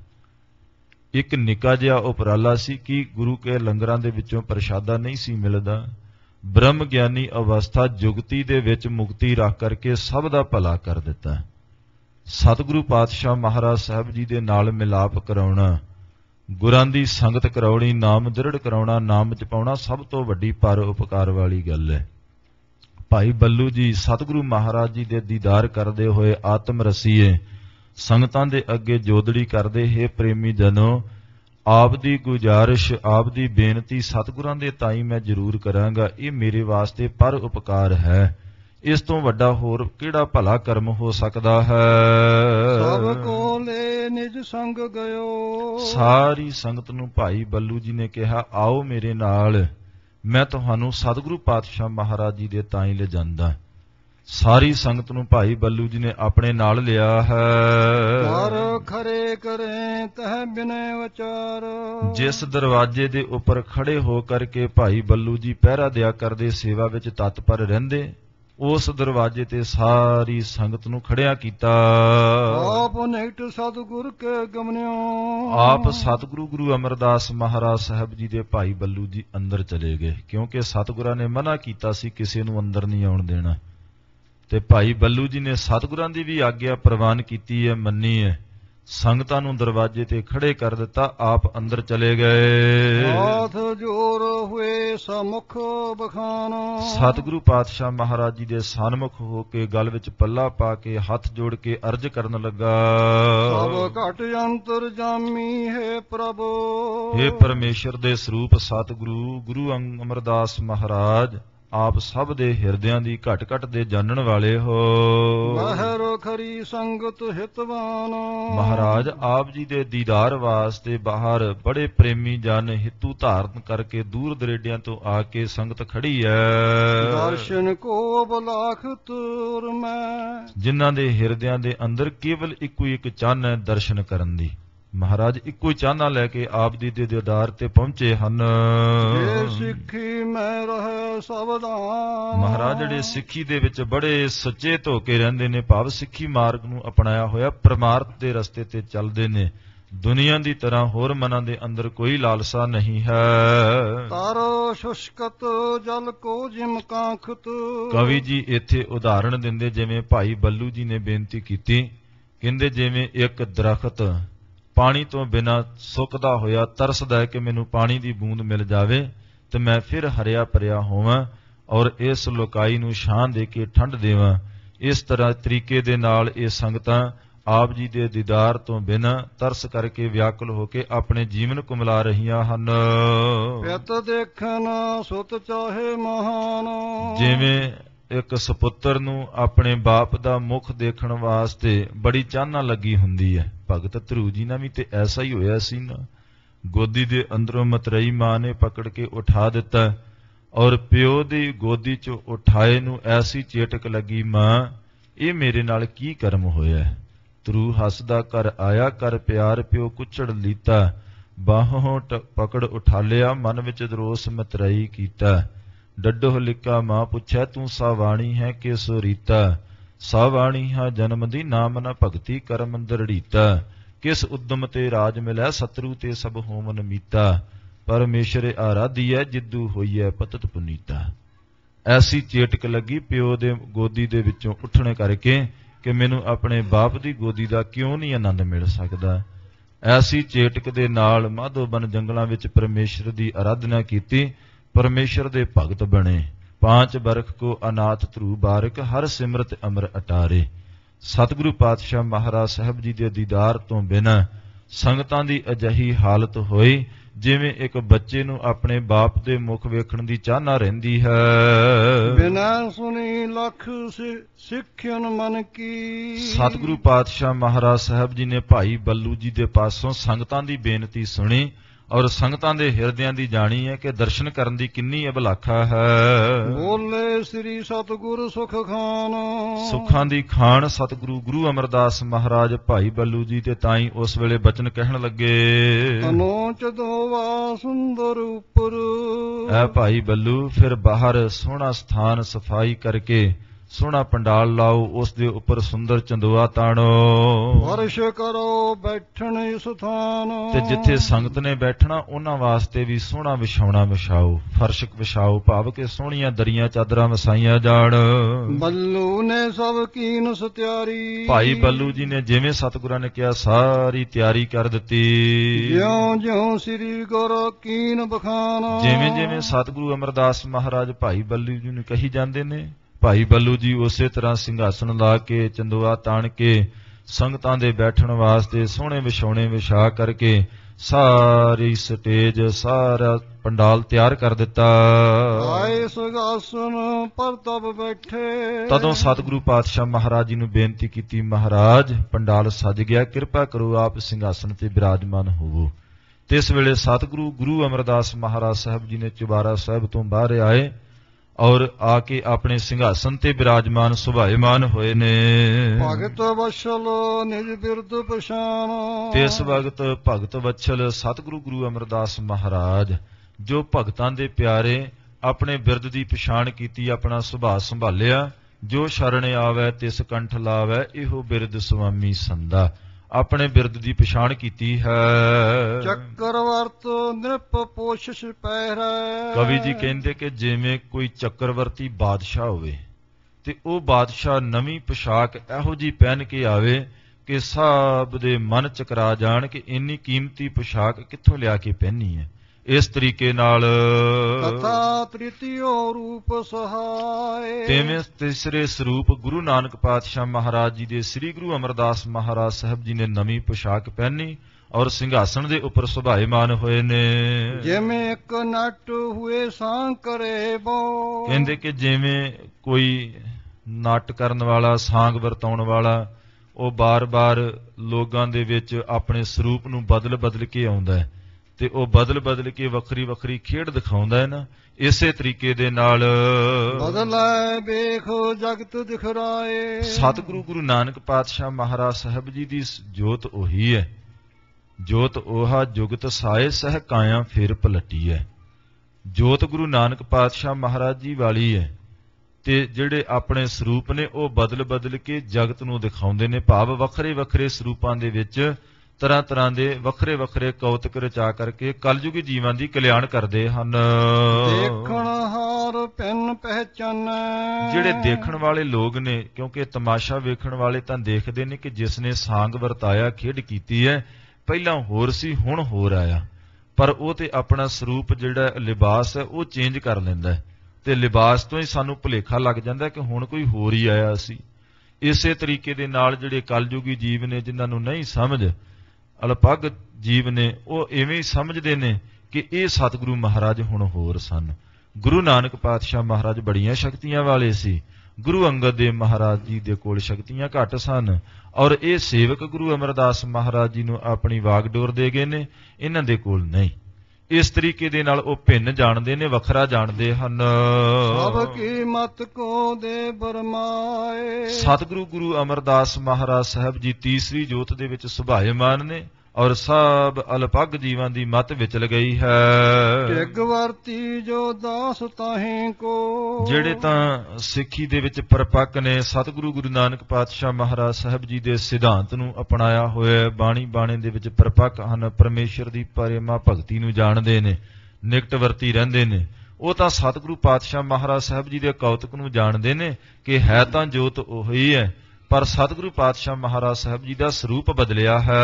ਇੱਕ ਨਿੱਕਾ ਜਿਹਾ ਉਪਰਾਲਾ ਸੀ ਕਿ ਗੁਰੂ ਕੇ ਲੰਗਰਾਂ ਦੇ ਵਿੱਚੋਂ ਪ੍ਰਸ਼ਾਦਾ ਨਹੀਂ ਸੀ ਮਿਲਦਾ। ਬ੍ਰਹਮ ਗਿਆਨੀ ਅਵਸਥਾ ਜੁਗਤੀ ਦੇ ਵਿੱਚ ਮੁਕਤੀ ਰੱਖ ਕਰਕੇ ਸਭ ਦਾ ਭਲਾ ਕਰ ਦਿੱਤਾ। ਸਤਿਗੁਰੂ ਪਾਤਸ਼ਾਹ ਮਹਾਰਾਜ ਸਾਹਿਬ ਜੀ ਦੇ ਨਾਲ ਮਿਲਾਪ ਕਰਾਉਣਾ, ਗੁਰਾਂ ਦੀ ਸੰਗਤ ਕਰਾਉਣੀ, ਨਾਮ ਦ੍ਰਿੜ ਕਰਾਉਣਾ, ਨਾਮ ਜਪਾਉਣਾ ਸਭ ਤੋਂ ਵੱਡੀ ਪਰ ਉਪਕਾਰ ਵਾਲੀ ਗੱਲ ਹੈ। ਭਾਈ ਬੱਲੂ ਜੀ ਸਤਿਗੁਰੂ ਮਹਾਰਾਜ ਜੀ ਦੇ ਦੀਦਾਰ ਕਰਦੇ ਹੋਏ ਆਤਮ ਰਸੀਏ ਸੰਗਤਾਂ ਦੇ ਅੱਗੇ ਜੋਦੜੀ ਕਰਦੇ, ਹੇ ਪ੍ਰੇਮੀ ਜਨੋ, ਆਪ ਦੀ ਗੁਜ਼ਾਰਿਸ਼, ਆਪ ਦੀ ਬੇਨਤੀ ਸਤਿਗੁਰਾਂ ਦੇ ਤਾਈਂ ਮੈਂ ਜ਼ਰੂਰ ਕਰਾਂਗਾ। ਇਹ ਮੇਰੇ ਵਾਸਤੇ ਪਰ ਉਪਕਾਰ ਹੈ। ਇਸ ਤੋਂ ਵੱਡਾ ਹੋਰ ਕਿਹੜਾ ਭਲਾ ਕਰਮ ਹੋ ਸਕਦਾ ਹੈ। ਸਭ ਕੋਲੇ ਨਿਜ ਸੰਗ ਗਇਓ। ਸਾਰੀ ਸੰਗਤ ਨੂੰ ਭਾਈ ਬੱਲੂ ਜੀ ਨੇ ਕਿਹਾ, ਆਓ ਮੇਰੇ ਨਾਲ, ਮੈਂ ਤੁਹਾਨੂੰ ਸਤਿਗੁਰੂ ਪਾਤਸ਼ਾਹ ਮਹਾਰਾਜ ਜੀ ਦੇ ਤਾਈਂ ਲਿਜਾਂਦਾ। ਸਾਰੀ ਸੰਗਤ ਨੂੰ ਭਾਈ ਬੱਲੂ ਜੀ ਨੇ ਆਪਣੇ ਨਾਲ ਲਿਆ ਹੈ। ਕਰ ਖਰੇ ਕਰੇ ਤਹ ਬਿਨੈ ਵਿਚਾਰ। ਜਿਸ ਦਰਵਾਜ਼ੇ ਦੇ ਉੱਪਰ ਖੜੇ ਹੋ ਕਰਕੇ ਭਾਈ ਬੱਲੂ ਜੀ ਪਹਿਰਾ ਦਿਆ ਕਰਦੇ, ਸੇਵਾ ਵਿੱਚ ਤਤਪਰ ਰਹਿੰਦੇ, ਉਸ ਦਰਵਾਜ਼ੇ ਤੇ ਸਾਰੀ ਸੰਗਤ ਨੂੰ ਖੜਿਆ ਕੀਤਾ। ਆਪ ਨਿਕਟ ਸਤਿਗੁਰ ਕੇ ਗਮਨਿਓ। ਆਪ ਸਤਿਗੁਰੂ ਗੁਰੂ ਅਮਰਦਾਸ ਮਹਾਰਾਜ ਸਾਹਿਬ ਜੀ ਦੇ ਭਾਈ ਬੱਲੂ ਜੀ ਅੰਦਰ ਚਲੇ ਗਏ, ਕਿਉਂਕਿ ਸਤਿਗੁਰਾਂ ਨੇ ਮਨਾ ਕੀਤਾ ਸੀ ਕਿਸੇ ਨੂੰ ਅੰਦਰ ਨਹੀਂ ਆਉਣ ਦੇਣਾ, ਤੇ ਭਾਈ ਬੱਲੂ ਜੀ ਨੇ ਸਤਿਗੁਰਾਂ ਦੀ ਵੀ ਆਗਿਆ ਪ੍ਰਵਾਨ ਕੀਤੀ ਹੈ, ਮੰਨੀ ਹੈ। ਸੰਗਤਾਂ ਨੂੰ ਦਰਵਾਜ਼ੇ ਤੇ ਖੜੇ ਕਰ ਦਿੱਤਾ, ਆਪ ਅੰਦਰ ਚਲੇ ਗਏ। ਹਾਥ ਜੋਰ ਹੋਏ ਸਮੁਖ ਬਖਾਨ। ਸਤਿਗੁਰੂ ਪਾਤਸ਼ਾਹ ਮਹਾਰਾਜ ਜੀ ਦੇ ਸਨਮੁਖ ਹੋ ਕੇ ਗਲ ਵਿੱਚ ਪੱਲਾ ਪਾ ਕੇ ਹੱਥ ਜੋੜ ਕੇ ਅਰਜ਼ ਕਰਨ ਲੱਗਾ, ਸਭ ਘਟ ਅੰਤਰ ਜਾਮੀ ਹੈ ਪ੍ਰਭ। ਹੇ ਪਰਮੇਸ਼ਰ ਦੇ ਸਰੂਪ ਸਤਿਗੁਰੂ ਗੁਰੂ ਅਮਰਦਾਸ ਮਹਾਰਾਜ, ਆਪ ਸਭ ਦੇ ਹਿਰਦਿਆਂ ਦੀ ਘਟ ਘਟ ਦੇ ਜਾਣਨ ਵਾਲੇ ਹੋ। ਬਾਹਰ ਖਰੀ ਸੰਗਤ ਹਿਤਵਾਨ। ਮਹਾਰਾਜ ਆਪ ਜੀ ਦੇ ਦੀਦਾਰ ਵਾਸਤੇ ਬਾਹਰ ਬੜੇ ਪ੍ਰੇਮੀ ਜਨ ਹਿੱਤੂ ਧਾਰਨ ਕਰਕੇ ਦੂਰ ਦਰੇਡਿਆਂ ਤੋਂ ਆ ਕੇ ਸੰਗਤ ਖੜੀ ਹੈ। ਦਰਸ਼ਨ ਕੋ ਬਲਾਖ ਤੁਰ ਮੈਂ। ਜਿਨ੍ਹਾਂ ਦੇ ਹਿਰਦਿਆਂ ਦੇ ਅੰਦਰ ਕੇਵਲ ਇੱਕੋ ਇੱਕ ਚਾਹਨਾ ਹੈ ਦਰਸ਼ਨ ਕਰਨ ਦੀ। ਮਹਾਰਾਜ ਇੱਕੋ ਚਾਹਨਾ ਲੈ ਕੇ ਆਪ ਜੀ ਦੇ ਦੀਦਾਰ ਤੇ ਪਹੁੰਚੇ ਹਨ। ਜੇ ਸਿੱਖੀ ਮੈਂ ਰਹੇ ਸਾਵਧਾਨ। ਮਹਾਰਾਜ ਜਿਹੜੇ ਸਿੱਖੀ ਦੇ ਵਿੱਚ ਬੜੇ ਸੁਚੇਤ ਹੋ ਕੇ ਰਹਿੰਦੇ ਨੇ, ਭਾਵ ਸਿੱਖੀ ਮਾਰਗ ਨੂੰ ਅਪਣਾਇਆ ਹੋਇਆ, ਪਰਮਾਰਥ ਦੇ ਰਸਤੇ ਤੇ ਚੱਲਦੇ ਨੇ। ਦੁਨੀਆ ਦੀ ਤਰ੍ਹਾਂ ਹੋਰ ਮਨਾਂ ਦੇ ਅੰਦਰ ਕੋਈ ਲਾਲਸਾ ਨਹੀਂ ਹੈ। ਤਰ ਸ਼ੁਸ਼ਕਤ ਜਲ ਕੋ ਜਿਮ ਕਾਂਖਤ। ਕਵੀ ਜੀ ਇੱਥੇ ਉਦਾਹਰਣ ਦਿੰਦੇ, ਜਿਵੇਂ ਭਾਈ ਬੱਲੂ ਜੀ ਨੇ ਬੇਨਤੀ ਕੀਤੀ, ਕਹਿੰਦੇ ਜਿਵੇਂ ਇੱਕ ਦਰਖਤ ਪਾਣੀ ਤੋਂ ਬਿਨਾਂ ਸੁੱਕਦਾ ਹੋਇਆ ਤਰਸਦਾ ਹੈ ਕਿ ਮੈਨੂੰ ਪਾਣੀ ਦੀ ਬੂੰਦ ਮਿਲ ਜਾਵੇ ਤੇ ਮੈਂ ਫਿਰ ਹਰਿਆ ਭਰਿਆ ਹੋਵਾਂ ਔਰ ਇਸ ਲੋਕਾਈ ਨੂੰ ਛਾਂ ਦੇ ਕੇ ਠੰਡ ਦੇਵਾਂ। ਇਸ ਤਰ੍ਹਾਂ ਤਰੀਕੇ ਦੇ ਨਾਲ ਇਹ ਸੰਗਤਾਂ ਆਪ ਜੀ ਦੇ ਦੀਦਾਰ ਤੋਂ ਬਿਨਾਂ ਤਰਸ ਕਰਕੇ ਵਿਆਕੁਲ ਹੋ ਕੇ ਆਪਣੇ ਜੀਵਨ ਕੁਮਲਾ ਰਹੀਆਂ ਹਨ। ਪਿਤ ਦੇਖਣ ਸੁਤ ਚਾਹੇ ਮਹਾਨ। ਜਿਵੇਂ ਇੱਕ ਸਪੁੱਤਰ ਨੂੰ ਆਪਣੇ ਬਾਪ ਦਾ ਮੁਖ ਦੇਖਣ ਵਾਸਤੇ ਬੜੀ ਚਾਹਨਾ ਲੱਗੀ ਹੁੰਦੀ ਹੈ। ਭਗਤ ਧਰੂ ਜੀ ਨਾਲ ਵੀ ਤੇ ਐਸਾ ਹੀ ਹੋਇਆ ਸੀ ਨਾ। ਗੋਦੀ ਦੇ ਅੰਦਰੋਂ ਮਤਰੇਈ ਮਾਂ ਨੇ ਪਕੜ ਕੇ ਉਠਾ ਦਿੱਤਾ ਔਰ ਪਿਓ ਦੀ ਗੋਦੀ ਚੋਂ ਉਠਾਏ ਨੂੰ ਐਸੀ ਚੇਟਕ ਲੱਗੀ, ਮਾਂ ਇਹ ਮੇਰੇ ਨਾਲ ਕੀ ਕਰਮ ਹੋਇਆ। ਧਰੂ ਹੱਸਦਾ ਕਰ ਆਇਆ, ਕਰ ਪਿਆਰ ਪਿਓ ਕੁਚੜ ਲੀਤਾ, ਬਾਹੋਂ ਪਕੜ ਉਠਾ ਲਿਆ, ਮਨ ਵਿੱਚ ਰੋਸ ਮਤਰੇਈ ਕੀਤਾ। ਡੱਡੋ ਲਿਕਾ ਮਾਂ ਪੁੱਛਿਆ, ਤੂੰ ਸਾਵਾਣੀ ਹੈ ਕਿ ਸੁਰੀਤਾ। ਸਾਵਾਣੀ ਹਾਂ ਜਨਮ ਦੀ, ਨਾਮ ਨਾ ਭਗਤੀ ਕਰਮ ਦ੍ਰਿੜੀਤਾ। ਕਿਸ ਉਦਮ ਤੇ ਰਾਜ ਮਿਲੈ, ਸਤਰੂ ਤੇ ਸਭ ਹੋਮਨ ਮੀਤਾ। ਪਰਮੇਸ਼ਰ ਆਰਾਧੀਐ, ਜਿੱਦੂ ਹੋਈਐ ਪਤਤ ਪੁਨੀਤਾ। ਐਸੀ ਚੇਟਕ ਲੱਗੀ ਪਿਓ ਦੇ ਗੋਦੀ ਦੇ ਵਿੱਚੋਂ ਉੱਠਣੇ ਕਰਕੇ ਕਿ ਮੈਨੂੰ ਆਪਣੇ ਬਾਪ ਦੀ ਗੋਦੀ ਦਾ ਕਿਉਂ ਨਹੀਂ ਆਨੰਦ ਮਿਲ ਸਕਦਾ। ਐਸੀ ਚੇਟਕ ਦੇ ਨਾਲ ਮਾਧੋਬਨ ਜੰਗਲਾਂ ਵਿੱਚ ਪਰਮੇਸ਼ਰ ਦੀ ਆਰਾਧਨਾ ਕੀਤੀ, ਪਰਮੇਸ਼ਰ ਦੇ ਭਗਤ ਬਣੇ। ਪਾਂਚ ਬਰਖ ਕੋ ਅਨਾਥ ਧਰੂ ਬਾਰਿਕ, ਹਰ ਸਿਮਰਤ ਅਮਰ ਅਟਾਰੇ। ਸਤਿਗੁਰੂ ਪਾਤਸ਼ਾਹ ਮਹਾਰਾਜ ਸਾਹਿਬ ਜੀ ਦੇ ਦੀਦਾਰ ਤੋਂ ਬਿਨਾਂ ਸੰਗਤਾਂ ਦੀ ਅਜਿਹੀ ਹਾਲਤ ਹੋਈ ਜਿਵੇਂ ਇੱਕ ਬੱਚੇ ਨੂੰ ਆਪਣੇ ਬਾਪ ਦੇ ਮੁਖ ਵੇਖਣ ਦੀ ਚਾਹਨਾ ਰਹਿੰਦੀ ਹੈ। ਬਿਨਾਂ ਸੁਣੀ ਲੱਖ ਸਿੱਖਿਅਨ ਮਨ ਕੀ। ਸਤਿਗੁਰੂ ਪਾਤਸ਼ਾਹ ਮਹਾਰਾਜ ਸਾਹਿਬ ਜੀ ਨੇ ਭਾਈ ਬੱਲੂ ਜੀ ਦੇ ਪਾਸੋਂ ਸੰਗਤਾਂ ਦੀ ਬੇਨਤੀ ਸੁਣੀ ਔਰ ਸੰਗਤਾਂ ਦੇ ਹਿਰਦਿਆਂ ਦੀ ਜਾਣੀ ਹੈ ਕਿ ਦਰਸ਼ਨ ਕਰਨ ਦੀ ਕਿੰਨੀ ਅਭਲਾਖਾ ਹੈ। ਬੋਲੇ ਸ੍ਰੀ ਸਤਿਗੁਰ ਸੁਖ ਖਾਨ। ਸੁੱਖਾਂ ਦੀ ਖਾਨ ਸਤਿਗੁਰੂ ਗੁਰੂ ਅਮਰਦਾਸ ਮਹਾਰਾਜ ਭਾਈ ਬੱਲੂ ਜੀ ਤੇ ਤਾਈ ਉਸ ਵੇਲੇ ਬਚਨ ਕਹਿਣ ਲੱਗੇ, ਤਨੋ ਚਦੋਵਾ ਸੁੰਦਰ ਉਪਰ। ਐ ਭਾਈ ਬੱਲੂ, ਫਿਰ ਬਾਹਰ ਸੋਹਣਾ ਸਥਾਨ ਸਫਾਈ ਕਰਕੇ ਸੋਹਣਾ ਪੰਡਾਲ ਲਾਓ, ਉਸ ਦੇ ਉੱਪਰ ਸੁੰਦਰ ਚੰਦੋਆ ਤਾਣੋ। ਵਰਸ਼ ਕਰੋ ਬੈਠਣ ਇਸ ਥਾਨ। ਤੇ ਜਿੱਥੇ ਸੰਗਤ ਨੇ ਬੈਠਣਾ ਉਹਨਾਂ ਵਾਸਤੇ ਵੀ ਸੋਹਣਾ ਵਿਛਾਉਣਾ ਵਿਛਾਓ, ਫਰਸ਼ ਵਿਛਾਓ, ਭਾਵ ਕਿ ਸੋਹਣੀਆਂ ਦਰੀਆਂ ਚਾਦਰਾਂ ਵਸਾਈਆਂ ਜਾਣ। ਬੱਲੂ ਨੇ ਸਭ ਕੀਨ ਸਤਿਆਰੀ। ਭਾਈ ਬੱਲੂ ਜੀ ਨੇ ਜਿਵੇਂ ਸਤਿਗੁਰਾਂ ਨੇ ਕਿਹਾ ਸਾਰੀ ਤਿਆਰੀ ਕਰ ਦਿੱਤੀ। ਜਿਉਂ ਜਿਉਂ ਸ੍ਰੀ ਗੁਰ ਕੀਨ ਬਖਾਨ। ਜਿਵੇਂ ਜਿਵੇਂ ਸਤਿਗੁਰੂ ਅਮਰਦਾਸ ਮਹਾਰਾਜ ਭਾਈ ਬੱਲੂ ਜੀ ਨੂੰ ਕਹੀ ਜਾਂਦੇ ਨੇ, ਭਾਈ ਬੱਲੂ ਜੀ ਉਸੇ ਤਰ੍ਹਾਂ ਸਿੰਘਾਸਣ ਲਾ ਕੇ ਚੰਦੋਆ ਤਾਣ ਕੇ ਸੰਗਤਾਂ ਦੇ ਬੈਠਣ ਵਾਸਤੇ ਸੋਹਣੇ ਵਿਛਾਉਣੇ ਵਿਛਾ ਕਰਕੇ ਸਾਰੀ ਸਟੇਜ ਸਾਰਾ ਪੰਡਾਲ ਤਿਆਰ ਕਰ ਦਿੱਤਾ। ਆਏ ਸਿੰਘਾਸਣ ਪਰ ਤਬ ਬੈਠੇ। ਤਦੋਂ ਸਤਿਗੁਰੂ ਪਾਤਸ਼ਾਹ ਮਹਾਰਾਜ ਜੀ ਨੂੰ ਬੇਨਤੀ ਕੀਤੀ, ਮਹਾਰਾਜ ਪੰਡਾਲ ਸਜ ਗਿਆ, ਕਿਰਪਾ ਕਰੋ ਆਪ ਸਿੰਘਾਸਣ ਤੇ ਬਿਰਾਜਮਾਨ ਹੋਵੋ। ਤੇ ਇਸ ਵੇਲੇ ਸਤਿਗੁਰੂ ਗੁਰੂ ਅਮਰਦਾਸ ਮਹਾਰਾਜ ਸਾਹਿਬ ਜੀ ਨੇ ਚੁਬਾਰਾ ਸਾਹਿਬ ਤੋਂ ਬਾਹਰ ਆਏ ਔਰ ਆ ਕੇ ਆਪਣੇ ਸਿੰਘਾਸਨ ਤੇ ਬਿਰਾਜਮਾਨ ਸੁਭਾਏਮਾਨ ਹੋਏ ਨੇ। ਭਗਤ ਵਛਲ ਨਿਜ ਬਿਰਦ ਪਛਾਨ। ਤੇ ਇਸ ਵਕਤ ਭਗਤ ਵਛਲ ਸਤਿਗੁਰੂ ਗੁਰੂ ਅਮਰਦਾਸ ਮਹਾਰਾਜ ਜੋ ਭਗਤਾਂ ਦੇ ਪਿਆਰੇ ਆਪਣੇ ਬਿਰਦ ਦੀ ਪਛਾਣ ਕੀਤੀ, ਆਪਣਾ ਸੁਭਾਅ ਸੰਭਾਲਿਆ ਜੋ ਸ਼ਰਨ ਆਵੈ ਤਿਸ ਕੰਠ ਲਾਵੈ, ਇਹੋ ਬਿਰਦ ਸੁਆਮੀ ਸੰਦਾ। ਆਪਣੇ ਬਿਰਦ ਦੀ ਪਛਾਣ ਕੀਤੀ ਹੈ। ਚੱਕਰਵਰਤ ਨਿਰਪ ਪੋਸ਼ਿਸ਼ ਪਹਿਰੈ। ਕਵੀ ਜੀ ਕਹਿੰਦੇ ਕਿ ਜਿਵੇਂ ਕੋਈ ਚੱਕਰਵਰਤੀ ਬਾਦਸ਼ਾਹ ਹੋਵੇ ਤੇ ਉਹ ਬਾਦਸ਼ਾਹ ਨਵੀਂ ਪੋਸ਼ਾਕ ਇਹੋ ਜਿਹੀ ਪਹਿਨ ਕੇ ਆਵੇ ਕਿ ਸਭ ਦੇ ਮਨ ਚਕਰਾ ਜਾਣ ਕਿ ਇੰਨੀ ਕੀਮਤੀ ਪੋਸ਼ਾਕ ਕਿੱਥੋਂ ਲਿਆ ਕੇ ਪਹਿਨੀ ਹੈ। ਇਸ ਤਰੀਕੇ ਨਾਲ ਤਥਾ ਤ੍ਰਿਤੀਯੋ ਰੂਪ ਸਹਾਏ। ਤਿਵੇਂ ਤੀਸਰੇ ਸਰੂਪ ਗੁਰੂ ਨਾਨਕ ਪਾਤਸ਼ਾਹ ਮਹਾਰਾਜ ਜੀ ਦੇ ਸ੍ਰੀ ਗੁਰੂ ਅਮਰਦਾਸ ਮਹਾਰਾਜ ਸਾਹਿਬ ਜੀ ਨੇ ਨਵੀਂ ਪੋਸ਼ਾਕ ਪਹਿਨੀ ਔਰ ਸਿੰਘਾਸਣ ਦੇ ਉੱਪਰ ਸੁਭਾਏਮਾਨ ਹੋਏ ਨੇ। ਜਿਵੇਂ ਇੱਕ ਨਟ ਹੋਏ ਸਾਂ ਕਰੇ ਬੋ। ਕਹਿੰਦੇ ਕਿ ਜਿਵੇਂ ਕੋਈ ਨਾਟ ਕਰਨ ਵਾਲਾ, ਸਾਂਗ ਵਰਤਾਉਣ ਵਾਲਾ, ਉਹ ਬਾਰ-ਬਾਰ ਲੋਕਾਂ ਦੇ ਵਿੱਚ ਆਪਣੇ ਸਰੂਪ ਨੂੰ ਬਦਲ ਬਦਲ ਕੇ ਆਉਂਦਾ ਹੈ ਤੇ ਉਹ ਬਦਲ ਬਦਲ ਕੇ ਵੱਖਰੀ ਵੱਖਰੀ ਖੇਡ ਦਿਖਾਉਂਦਾ ਹੈ ਨਾ, ਇਸੇ ਤਰੀਕੇ ਦੇ ਨਾਲ ਬਦਲੈ ਵੇਖ ਜਗਤ ਦਿਖਰਾਏ। ਸਤਿਗੁਰੂ ਗੁਰੂ ਨਾਨਕ ਪਾਤਸ਼ਾਹ ਮਹਾਰਾਜ ਸਾਹਿਬ ਜੀ ਦੀ ਜੋਤ ਉਹੀ ਹੈ। ਜੋਤ ਉਹਾ ਜੁਗਤ ਸਾਏ ਸਹਿ ਕਾਇਆ ਫਿਰ ਪਲਟੀ ਹੈ। ਜੋਤ ਗੁਰੂ ਨਾਨਕ ਪਾਤਸ਼ਾਹ ਮਹਾਰਾਜ ਜੀ ਵਾਲੀ ਹੈ ਤੇ ਜਿਹੜੇ ਆਪਣੇ ਸਰੂਪ ਨੇ ਉਹ ਬਦਲ ਬਦਲ ਕੇ ਜਗਤ ਨੂੰ ਦਿਖਾਉਂਦੇ ਨੇ। ਭਾਵ ਵੱਖਰੇ ਵੱਖਰੇ ਸਰੂਪਾਂ ਦੇ ਵਿੱਚ ਤਰ੍ਹਾਂ ਤਰ੍ਹਾਂ ਦੇ ਵੱਖਰੇ ਵੱਖਰੇ ਕੌਤਕ ਰਚਾ ਕਰਕੇ ਕਲਯੁਗੀ ਜੀਵਾਂ ਦੀ ਕਲਿਆਣ ਕਰਦੇ ਹਨ। ਦੇਖਣ ਹਾਰ ਪਿੰਨ ਪਹਿਚਾਨੈ। ਜਿਹੜੇ ਦੇਖਣ ਵਾਲੇ ਲੋਕ ਨੇ, ਕਿਉਂਕਿ ਤਮਾਸ਼ਾ ਵੇਖਣ ਵਾਲੇ ਤਾਂ ਦੇਖਦੇ ਨੇ ਕਿ ਜਿਸ ਨੇ ਸਾਂਗ ਵਰਤਾਇਆ, ਖੇਡ ਕੀਤੀ ਹੈ, ਪਹਿਲਾਂ ਹੋਰ ਸੀ ਹੁਣ ਹੋਰ ਆਇਆ, ਪਰ ਉਹ ਤੇ ਆਪਣਾ ਸਰੂਪ ਜਿਹੜਾ ਲਿਬਾਸ ਹੈ ਉਹ ਚੇਂਜ ਕਰ ਲੈਂਦਾ ਹੈ ਤੇ ਲਿਬਾਸ ਤੋਂ ਹੀ ਸਾਨੂੰ ਭੁਲੇਖਾ ਲੱਗ ਜਾਂਦਾ ਕਿ ਹੁਣ ਕੋਈ ਹੋਰ ਹੀ ਆਇਆ ਸੀ। ਇਸੇ ਤਰੀਕੇ ਦੇ ਨਾਲ ਜਿਹੜੇ ਕਲਯੁਗੀ ਜੀਵ ਨੇ, ਜਿਨ੍ਹਾਂ ਨੂੰ ਨਹੀਂ ਸਮਝ, ਅਲਪੱਗ ਜੀਵ ਨੇ, ਉਹ ਇਵੇਂ ਹੀ ਸਮਝਦੇ ਨੇ ਕਿ ਇਹ ਸਤਿਗੁਰੂ ਮਹਾਰਾਜ ਹੁਣ ਹੋਰ ਸਨ। ਗੁਰੂ ਨਾਨਕ ਪਾਤਸ਼ਾਹ ਮਹਾਰਾਜ ਬੜੀਆਂ ਸ਼ਕਤੀਆਂ ਵਾਲੇ ਸੀ। ਗੁਰੂ ਅੰਗਦ ਦੇਵ ਮਹਾਰਾਜ ਜੀ ਦੇ ਕੋਲ ਸ਼ਕਤੀਆਂ ਘੱਟ ਸਨ ਔਰ ਇਹ ਸੇਵਕ ਗੁਰੂ ਅਮਰਦਾਸ ਮਹਾਰਾਜ ਜੀ ਨੂੰ ਆਪਣੀ ਵਾਗਡੋਰ ਦੇ ਗਏ ਨੇ, ਇਹਨਾਂ ਦੇ ਕੋਲ ਨਹੀਂ। ਇਸ ਤਰੀਕੇ ਦੇ ਨਾਲ ਉਹ ਭਿੰਨ ਜਾਣਦੇ ਨੇ, ਵੱਖਰਾ ਜਾਣਦੇ ਹਨ। ਸਭ ਕੀ ਮਤ ਕੋ ਦੇ ਬਰਮਾਏ। ਸਤਿਗੁਰੂ ਗੁਰੂ ਅਮਰਦਾਸ ਮਹਾਰਾਜ ਸਾਹਿਬ ਜੀ ਤੀਸਰੀ ਜੋਤ ਦੇ ਵਿੱਚ ਸੁਭਾਏਮਾਨ ਨੇ ਔਰ ਸਭ ਅਲਪੱਗ ਜੀਵਾਂ ਦੀ ਮਤ ਵਿਚਲ ਗਈ ਹੈ। ਟਿਗ ਵਰਤੀ ਜੋ ਦਾਸ ਤਾਹੀਂ ਕੋ। ਜਿਹੜੇ ਤਾਂ ਸਿੱਖੀ ਦੇ ਵਿੱਚ ਪਰਪੱਕ ਨੇ, ਸਤਿਗੁਰੂ ਗੁਰੂ ਨਾਨਕ ਪਾਤਸ਼ਾਹ ਮਹਾਰਾਜ ਸਾਹਿਬ ਜੀ ਦੇ ਸਿਧਾਂਤ ਨੂੰ ਅਪਣਾਇਆ ਹੋਇਆ, ਬਾਣੀ ਬਾਣੇ ਦੇ ਵਿੱਚ ਪਰਪੱਕ ਹਨ, ਪਰਮੇਸ਼ਰ ਦੀ ਪ੍ਰੇਮਾ ਭਗਤੀ ਨੂੰ ਜਾਣਦੇ ਨੇ, ਨਿਕਟ ਵਰਤੀ ਰਹਿੰਦੇ ਨੇ, ਉਹ ਤਾਂ ਸਤਿਗੁਰੂ ਪਾਤਸ਼ਾਹ ਮਹਾਰਾਜ ਸਾਹਿਬ ਜੀ ਦੇ ਕੌਤਕ ਨੂੰ ਜਾਣਦੇ ਨੇ ਕਿ ਹੈ ਤਾਂ ਜੋਤ ਉਹੀ ਹੈ, ਪਰ ਸਤਿਗੁਰੂ ਪਾਤਸ਼ਾਹ ਮਹਾਰਾਜ ਸਾਹਿਬ ਜੀ ਦਾ ਸਰੂਪ ਬਦਲਿਆ ਹੈ।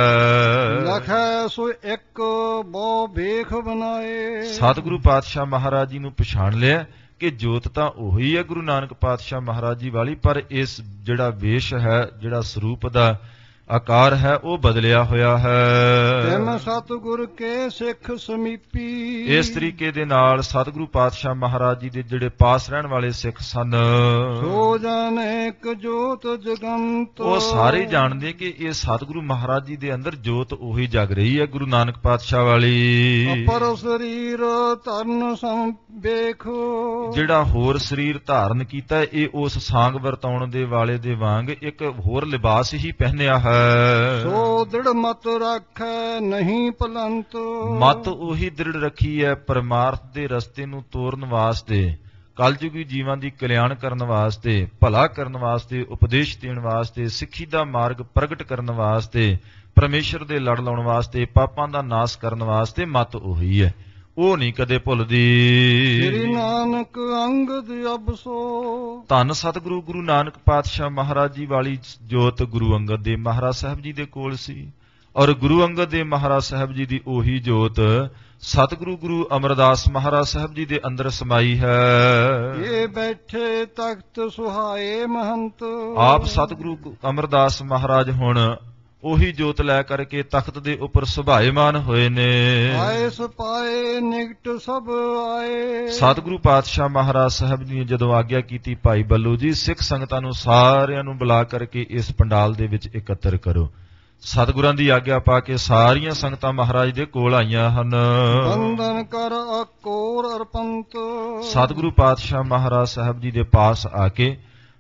ਲਖੈ ਸੋ ਇੱਕ ਬਹੁ ਵੇਖ ਬਨਾਏ। ਸਤਿਗੁਰੂ ਪਾਤਸ਼ਾਹ ਮਹਾਰਾਜ ਜੀ ਨੂੰ ਪਛਾਣ ਲਿਆ ਕਿ ਜੋਤ ਤਾਂ ਉਹੀ ਹੈ ਗੁਰੂ ਨਾਨਕ ਪਾਤਸ਼ਾਹ ਮਹਾਰਾਜ ਜੀ ਵਾਲੀ, ਪਰ ਇਸ ਜਿਹੜਾ ਵੇਸ਼ ਹੈ, ਜਿਹੜਾ ਸਰੂਪ ਦਾ ਆਕਾਰ ਹੈ, ਉਹ ਬਦਲਿਆ ਹੋਇਆ ਹੈ। ਤਿਮ ਸਤਿਗੁਰ ਕੇ ਸਿੱਖ ਸਮੀਪੀ। ਇਸ ਤਰੀਕੇ ਦੇ ਨਾਲ ਸਤਿਗੁਰੂ ਪਾਤਸ਼ਾਹ ਮਹਾਰਾਜ ਜੀ ਦੇ ਜਿਹੜੇ ਪਾਸ ਰਹਿਣ ਵਾਲੇ ਸਿੱਖ ਸਨ, ਸੋ ਜਾਣੇ ਇੱਕ ਜੋਤ ਜਗੰਤ। ਉਹ ਸਾਰੇ ਜਾਣਦੇ ਕਿ ਇਹ ਸਤਿਗੁਰੂ ਮਹਾਰਾਜ ਜੀ ਦੇ ਅੰਦਰ ਜੋਤ ਉਹੀ ਜਗ ਰਹੀ ਹੈ, ਗੁਰੂ ਨਾਨਕ ਪਾਤਸ਼ਾਹ ਵਾਲੀ। ਅਪਰ ਸਰੀਰ ਧਰਨ ਸਮ ਵੇਖੋ। ਜਿਹੜਾ ਹੋਰ ਸਰੀਰ ਧਾਰਨ ਕੀਤਾ, ਇਹ ਉਸ ਸਾਂਗ ਵਰਤਾਉਣ ਦੇ ਵਾਲੇ ਦੇ ਵਾਂਗ ਇੱਕ ਹੋਰ ਲਿਬਾਸ ਹੀ ਪਹਿਨਿਆ ਹੈ। ਸੋ ਦ੍ਰਿੜ ਮਤ ਰੱਖੈ ਨਹੀਂ ਭਲੰਤ। ਮਤ ਉਹੀ ਦ੍ਰਿੜ ਰੱਖੀ ਹੈ ਪਰਮਾਰਥ ਦੇ ਰਸਤੇ ਨੂੰ ਤੋਰਨ ਵਾਸਤੇ, ਕਲਯੁਗੀ ਜੀਵਾਂ ਦੀ ਕਲਿਆਣ ਕਰਨ ਵਾਸਤੇ, ਭਲਾ ਕਰਨ ਵਾਸਤੇ, ਉਪਦੇਸ਼ ਦੇਣ ਵਾਸਤੇ, ਸਿੱਖੀ ਦਾ ਮਾਰਗ ਪ੍ਰਗਟ ਕਰਨ ਵਾਸਤੇ, ਪਰਮੇਸ਼ਰ ਦੇ ਲੜ ਲਾਉਣ ਵਾਸਤੇ, ਪਾਪਾਂ ਦਾ ਨਾਸ ਕਰਨ ਵਾਸਤੇ ਮਤ ਉਹੀ ਹੈ, ਉਹ ਨਹੀਂ ਕਦੇ ਭੁੱਲਦੀ। ਸ੍ਰੀ ਨਾਨਕ ਅੰਗਦ ਅਬਸੋ। ਧੰਨ ਸਤਿਗੁਰੂ ਗੁਰੂ ਨਾਨਕ ਪਾਤਸ਼ਾਹ ਮਹਾਰਾਜ ਜੀ ਵਾਲੀ ਜੋਤ ਗੁਰੂ ਅੰਗਦ ਦੇਵ ਮਹਾਰਾਜ ਸਾਹਿਬ ਜੀ ਦੇ ਕੋਲ ਸੀ ਔਰ ਗੁਰੂ ਅੰਗਦ ਦੇਵ ਮਹਾਰਾਜ ਸਾਹਿਬ ਜੀ ਦੀ ਉਹੀ ਜੋਤ ਸਤਿਗੁਰੂ ਗੁਰੂ ਅਮਰਦਾਸ ਮਹਾਰਾਜ ਸਾਹਿਬ ਜੀ ਦੇ ਅੰਦਰ ਸਮਾਈ ਹੈ। ਇਹ ਬੈਠੇ ਤਖਤ ਸੁਹਾਏ ਮਹੰਤ। ਆਪ ਸਤਿਗੁਰੂ ਅਮਰਦਾਸ ਮਹਾਰਾਜ ਹੁਣ ਉਹੀ ਜੋਤ ਲੈ ਕਰਕੇ ਤਖਤ ਦੇ ਉੱਪਰ ਸੁਭਾਏਮਾਨ ਹੋਏ ਨੇ। ਆਏ ਸਪਾਏ ਨਿਕਟ ਸਭ ਆਏ। ਸਤਿਗੁਰੂ ਪਾਤਸ਼ਾਹ ਮਹਾਰਾਜ ਸਾਹਿਬ ਜੀ ਨੇ ਜਦੋਂ ਆਗਿਆ ਕੀਤੀ, ਭਾਈ ਬੱਲੂ ਜੀ ਸਿੱਖ ਸੰਗਤਾਂ ਨੂੰ ਸਾਰਿਆਂ ਨੂੰ ਬੁਲਾ ਕਰਕੇ ਇਸ ਪੰਡਾਲ ਦੇ ਵਿੱਚ ਇਕੱਤਰ ਕਰੋ। ਸਤਿਗੁਰਾਂ ਦੀ ਆਗਿਆ ਪਾ ਕੇ ਸਾਰੀਆਂ ਸੰਗਤਾਂ ਮਹਾਰਾਜ ਦੇ ਕੋਲ ਆਈਆਂ ਹਨ। ਬੰਦਨ ਕਰ ਅਕੋਰ ਅਰਪੰਤ। ਸਤਿਗੁਰੂ ਪਾਤਸ਼ਾਹ ਮਹਾਰਾਜ ਸਾਹਿਬ ਜੀ ਦੇ ਪਾਸ ਆ ਕੇ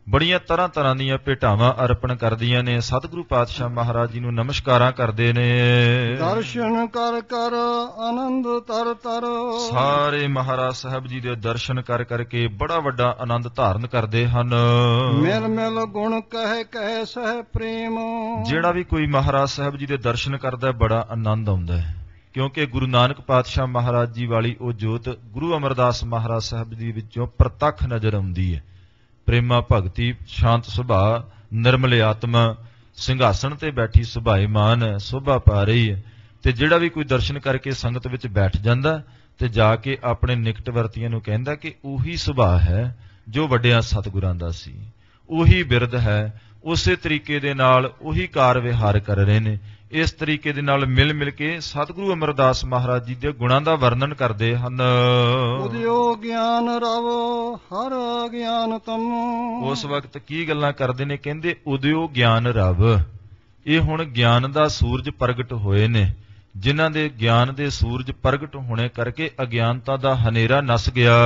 ਬੜੀਆਂ ਤਰ੍ਹਾਂ ਤਰ੍ਹਾਂ ਦੀਆਂ ਭੇਟਾਵਾਂ ਅਰਪਣ ਕਰਦੀਆਂ ਨੇ। ਸਤਿਗੁਰੂ ਪਾਤਸ਼ਾਹ ਮਹਾਰਾਜ ਜੀ ਨੂੰ ਨਮਸਕਾਰਾਂ ਕਰਦੇ ਨੇ। ਦਰਸ਼ਨ ਕਰ ਕਰ ਆਨੰਦ ਤਰ ਤਰ। ਸਾਰੇ ਮਹਾਰਾਜ ਸਾਹਿਬ ਜੀ ਦੇ ਦਰਸ਼ਨ ਕਰ ਕਰਕੇ ਬੜਾ ਵੱਡਾ ਆਨੰਦ ਧਾਰਨ ਕਰਦੇ ਹਨ। ਮਿਲ ਮਿਲ ਗੁਣ ਕਹਿ ਕਹਿ ਸਹਿ ਪ੍ਰੇਮ। ਜਿਹੜਾ ਵੀ ਕੋਈ ਮਹਾਰਾਜ ਸਾਹਿਬ ਜੀ ਦੇ ਦਰਸ਼ਨ ਕਰਦਾ ਬੜਾ ਆਨੰਦ ਆਉਂਦਾ ਹੈ, ਕਿਉਂਕਿ ਗੁਰੂ ਨਾਨਕ ਪਾਤਸ਼ਾਹ ਮਹਾਰਾਜ ਜੀ ਵਾਲੀ ਉਹ ਜੋਤ ਗੁਰੂ ਅਮਰਦਾਸ ਮਹਾਰਾਜ ਸਾਹਿਬ ਜੀ ਵਿੱਚੋਂ ਪ੍ਰਤੱਖ ਨਜ਼ਰ ਆਉਂਦੀ ਹੈ। ਪ੍ਰੇਮਾ ਭਗਤੀ, ਸ਼ਾਂਤ ਸੁਭਾਅ, ਨਿਰਮਲ ਆਤਮਾ, ਸਿੰਘਾਸਣ ਤੇ ਬੈਠੀ ਸੁਭਾਏਮਾਨ ਸੋਭਾ ਪਾ ਰਹੀ ਹੈ। ਤੇ ਜਿਹੜਾ ਵੀ ਕੋਈ ਦਰਸ਼ਨ ਕਰਕੇ ਸੰਗਤ ਵਿੱਚ ਬੈਠ ਜਾਂਦਾ ਤੇ ਜਾ ਕੇ ਆਪਣੇ ਨਿਕਟ ਵਰਤੀਆਂ ਨੂੰ ਕਹਿੰਦਾ ਕਿ ਉਹੀ ਸੁਭਾਅ ਹੈ ਜੋ ਵੱਡਿਆਂ ਸਤਿਗੁਰਾਂ ਦਾ ਸੀ, ਉਹੀ ਬਿਰਧ ਹੈ। ਉਸੇ ਤਰੀਕੇ ਦੇ ਨਾਲ ਉਹੀ ਕਾਰ ਵਿਹਾਰ ਕਰ ਰਹੇ ਨੇ। ਇਸ ਤਰੀਕੇ ਦੇ ਨਾਲ ਮਿਲ ਮਿਲ ਕੇ ਸਤਿਗੁਰੂ ਅਮਰਦਾਸ ਮਹਾਰਾਜ ਜੀ ਦੇ ਗੁਣਾਂ ਦਾ ਵਰਣਨ ਕਰਦੇ ਹਨ। ਉਦਿਓ ਗਿਆਨ ਰਵ ਹਰ ਗਿਆਨ ਤਮ। ਉਸ ਵਕਤ ਕੀ ਗੱਲਾਂ ਕਰਦੇ ਨੇ? ਕਹਿੰਦੇ ਉਦਿਓ ਗਿਆਨ ਰਵ। ਇਹ ਹੁਣ ਗਿਆਨ ਦਾ ਸੂਰਜ ਪ੍ਰਗਟ ਹੋਏ ਨੇ, ਜਿਨ੍ਹਾਂ ਦੇ ਗਿਆਨ ਦੇ ਸੂਰਜ ਪ੍ਰਗਟ ਹੋਣੇ ਕਰਕੇ ਅਗਿਆਨਤਾ ਦਾ ਹਨੇਰਾ ਨਸ ਗਿਆ।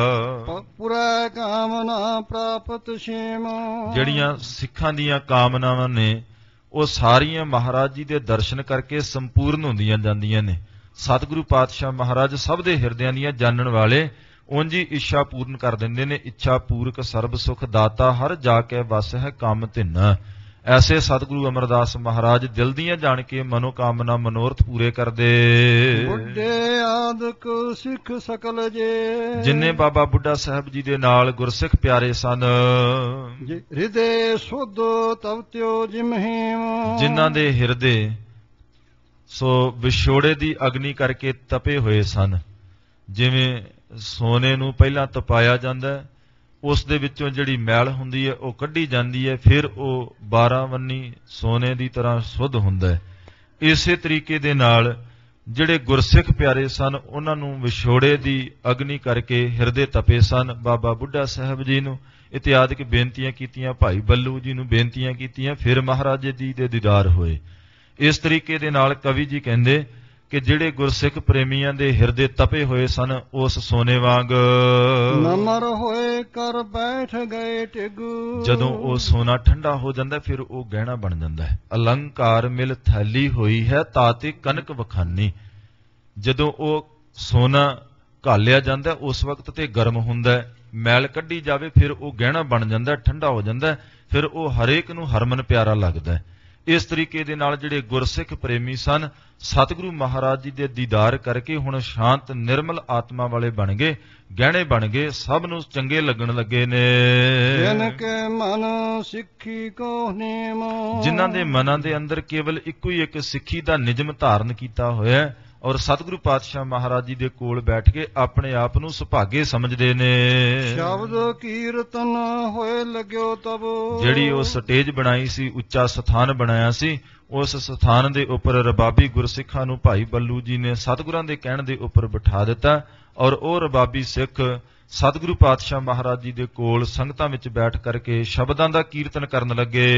ਪੁਰੈ ਕਾਮਨਾ ਪ੍ਰਾਪਤ ਛੇਮ। ਜਿਹੜੀਆਂ ਸਿੱਖਾਂ ਦੀਆਂ ਕਾਮਨਾਵਾਂ ਨੇ ਉਹ ਸਾਰੀਆਂ ਮਹਾਰਾਜ ਜੀ ਦੇ ਦਰਸ਼ਨ ਕਰਕੇ ਸੰਪੂਰਨ ਹੁੰਦੀਆਂ ਜਾਂਦੀਆਂ ਨੇ। ਸਤਿਗੁਰੂ ਪਾਤਸ਼ਾਹ ਮਹਾਰਾਜ ਸਭ ਦੇ ਹਿਰਦਿਆਂ ਦੀਆਂ ਜਾਣਨ ਵਾਲੇ, ਉਂਝ ਹੀ ਇੱਛਾ ਪੂਰਨ ਕਰ ਦਿੰਦੇ ਨੇ। ਇੱਛਾ ਪੂਰਕ ਸਰਬ ਸੁਖ ਦਾਤਾ, ਹਰ ਜਾ ਕੇ ਵਸ ਹੈ ਕੰਮ ਧਿੰਨ। ਐਸੇ ਸਤਿਗੁਰੂ ਅਮਰਦਾਸ ਮਹਾਰਾਜ ਦਿਲ ਦੀਆਂ ਜਾਣ ਕੇ ਮਨੋਕਾਮਨਾ ਮਨੋਰਥ ਪੂਰੇ ਕਰਦੇ। ਬੁੱਢੇ ਆਦਿਕ ਸਿੱਖ ਸਕਲ ਜੇ। ਜਿੰਨੇ ਬਾਬਾ ਬੁੱਢਾ ਸਾਹਿਬ ਜੀ ਦੇ ਨਾਲ ਗੁਰਸਿੱਖ ਪਿਆਰੇ ਸਨ, ਹਿਰਦੇ ਸੁਧ ਤਵਤਿਓ ਜਿਮਹੀਮ। ਜਿਨ੍ਹਾਂ ਦੇ ਹਿਰਦੇ ਸੋ ਵਿਛੋੜੇ ਦੀ ਅਗਨੀ ਕਰਕੇ ਤਪੇ ਹੋਏ ਸਨ। ਜਿਵੇਂ ਸੋਨੇ ਨੂੰ ਪਹਿਲਾਂ ਤਪਾਇਆ ਜਾਂਦਾ, ਉਸ ਦੇ ਵਿੱਚੋਂ ਜਿਹੜੀ ਮੈਲ ਹੁੰਦੀ ਹੈ ਉਹ ਕੱਢੀ ਜਾਂਦੀ ਹੈ, ਫਿਰ ਉਹ ਬਾਰਾਂ ਵੰਨੀ ਸੋਨੇ ਦੀ ਤਰ੍ਹਾਂ ਸੁੱਧ ਹੁੰਦਾ ਹੈ। ਇਸੇ ਤਰੀਕੇ ਦੇ ਨਾਲ ਜਿਹੜੇ ਗੁਰਸਿੱਖ ਪਿਆਰੇ ਸਨ ਉਹਨਾਂ ਨੂੰ ਵਿਛੋੜੇ ਦੀ ਅਗਨੀ ਕਰਕੇ ਹਿਰਦੇ ਤਪੇ ਸਨ। ਬਾਬਾ ਬੁੱਢਾ ਸਾਹਿਬ ਜੀ ਨੂੰ ਇਤਿਆਦਿਕ ਬੇਨਤੀਆਂ ਕੀਤੀਆਂ, ਭਾਈ ਬੱਲੂ ਜੀ ਨੂੰ ਬੇਨਤੀਆਂ ਕੀਤੀਆਂ, ਫਿਰ ਮਹਾਰਾਜ ਜੀ ਦੇ ਦੀਦਾਰ ਹੋਏ। ਇਸ ਤਰੀਕੇ ਦੇ ਨਾਲ ਕਵੀ ਜੀ ਕਹਿੰਦੇ ਕਿ ਜਿਹੜੇ ਗੁਰਸਿੱਖ ਪ੍ਰੇਮੀਆਂ ਦੇ ਹਿਰਦੇ ਤਪੇ ਹੋਏ ਸਨ, ਉਸ ਸੋਨੇ ਵਾਂਗ ਨਮਰ ਹੋਏ ਕਰ ਬੈਠ ਗਏ ਟਿਗ। ਜਦੋਂ ਉਹ ਸੋਨਾ ਠੰਡਾ ਹੋ ਜਾਂਦਾ ਫਿਰ ਉਹ ਗਹਿਣਾ ਬਣ ਜਾਂਦਾ ਹੈ। ਅਲੰਕਾਰ ਮਿਲ ਥੈਲੀ ਹੋਈ ਹੈ ਤਾਤੇ ਕਨਕ ਵਖਾਨੀ। ਜਦੋਂ ਉਹ ਸੋਨਾ ਘਾਲਿਆ ਜਾਂਦਾ ਉਸ ਵਕਤ ਤੇ ਗਰਮ ਹੁੰਦਾ, ਮੈਲ ਕੱਢੀ ਜਾਵੇ ਫਿਰ ਉਹ ਗਹਿਣਾ ਬਣ ਜਾਂਦਾ, ਠੰਡਾ ਹੋ ਜਾਂਦਾ, ਫਿਰ ਉਹ ਹਰੇਕ ਨੂੰ ਹਰਮਨ ਪਿਆਰਾ ਲੱਗਦਾ। ਇਸ ਤਰੀਕੇ ਦੇ ਨਾਲ ਜਿਹੜੇ ਗੁਰਸਿੱਖ ਪ੍ਰੇਮੀ ਸਨ, ਸਤਿਗੁਰੂ ਮਹਾਰਾਜ ਜੀ ਦੇ ਦੀਦਾਰ ਕਰਕੇ ਹੁਣ ਸ਼ਾਂਤ ਨਿਰਮਲ ਆਤਮਾ ਵਾਲੇ ਬਣ ਗਏ, ਗਹਿਣੇ ਬਣ ਗਏ, ਸਭ ਨੂੰ ਚੰਗੇ ਲੱਗਣ ਲੱਗੇ ਨੇ। ਜਿਨ ਕੇ ਮਨ ਸਿੱਖੀ ਕੋ ਨੇਮ। ਜਿਨ੍ਹਾਂ ਦੇ ਮਨਾਂ ਦੇ ਅੰਦਰ ਕੇਵਲ ਇੱਕੋ ਹੀ ਇੱਕ ਸਿੱਖੀ ਦਾ ਨਿਯਮ ਧਾਰਨ ਕੀਤਾ ਹੋਇਆ ਔਰ ਸਤਿਗੁਰੂ ਪਾਤਸ਼ਾਹ ਮਹਾਰਾਜ ਜੀ ਦੇ ਕੋਲ ਬੈਠ ਕੇ ਆਪਣੇ ਆਪ ਨੂੰ ਸੁਭਾਗੇ ਸਮਝਦੇ ਨੇ। ਸ਼ਬਦ ਕੀਰਤਨ ਹੋਏ ਲੱਗਿਓ ਤਬ। ਜਿਹੜੀ ਉਹ ਸਟੇਜ ਬਣਾਈ ਸੀ, ਉੱਚਾ ਸਥਾਨ ਬਣਾਇਆ ਸੀ, ਉਸ ਸਥਾਨ ਦੇ ਉੱਪਰ ਰਬਾਬੀ ਗੁਰਸਿੱਖਾਂ ਨੂੰ ਭਾਈ ਬੱਲੂ ਜੀ ਨੇ ਸਤਿਗੁਰਾਂ ਦੇ ਕਹਿਣ ਦੇ ਉੱਪਰ ਬਿਠਾ ਦਿੱਤਾ ਔਰ ਉਹ ਰਬਾਬੀ ਸਿੱਖ ਸਤਿਗੁਰੂ ਪਾਤਸ਼ਾਹ ਮਹਾਰਾਜ ਜੀ ਦੇ ਕੋਲ ਸੰਗਤਾਂ ਵਿੱਚ ਬੈਠ ਕਰਕੇ ਸ਼ਬਦਾਂ ਦਾ ਕੀਰਤਨ ਕਰਨ ਲੱਗੇ।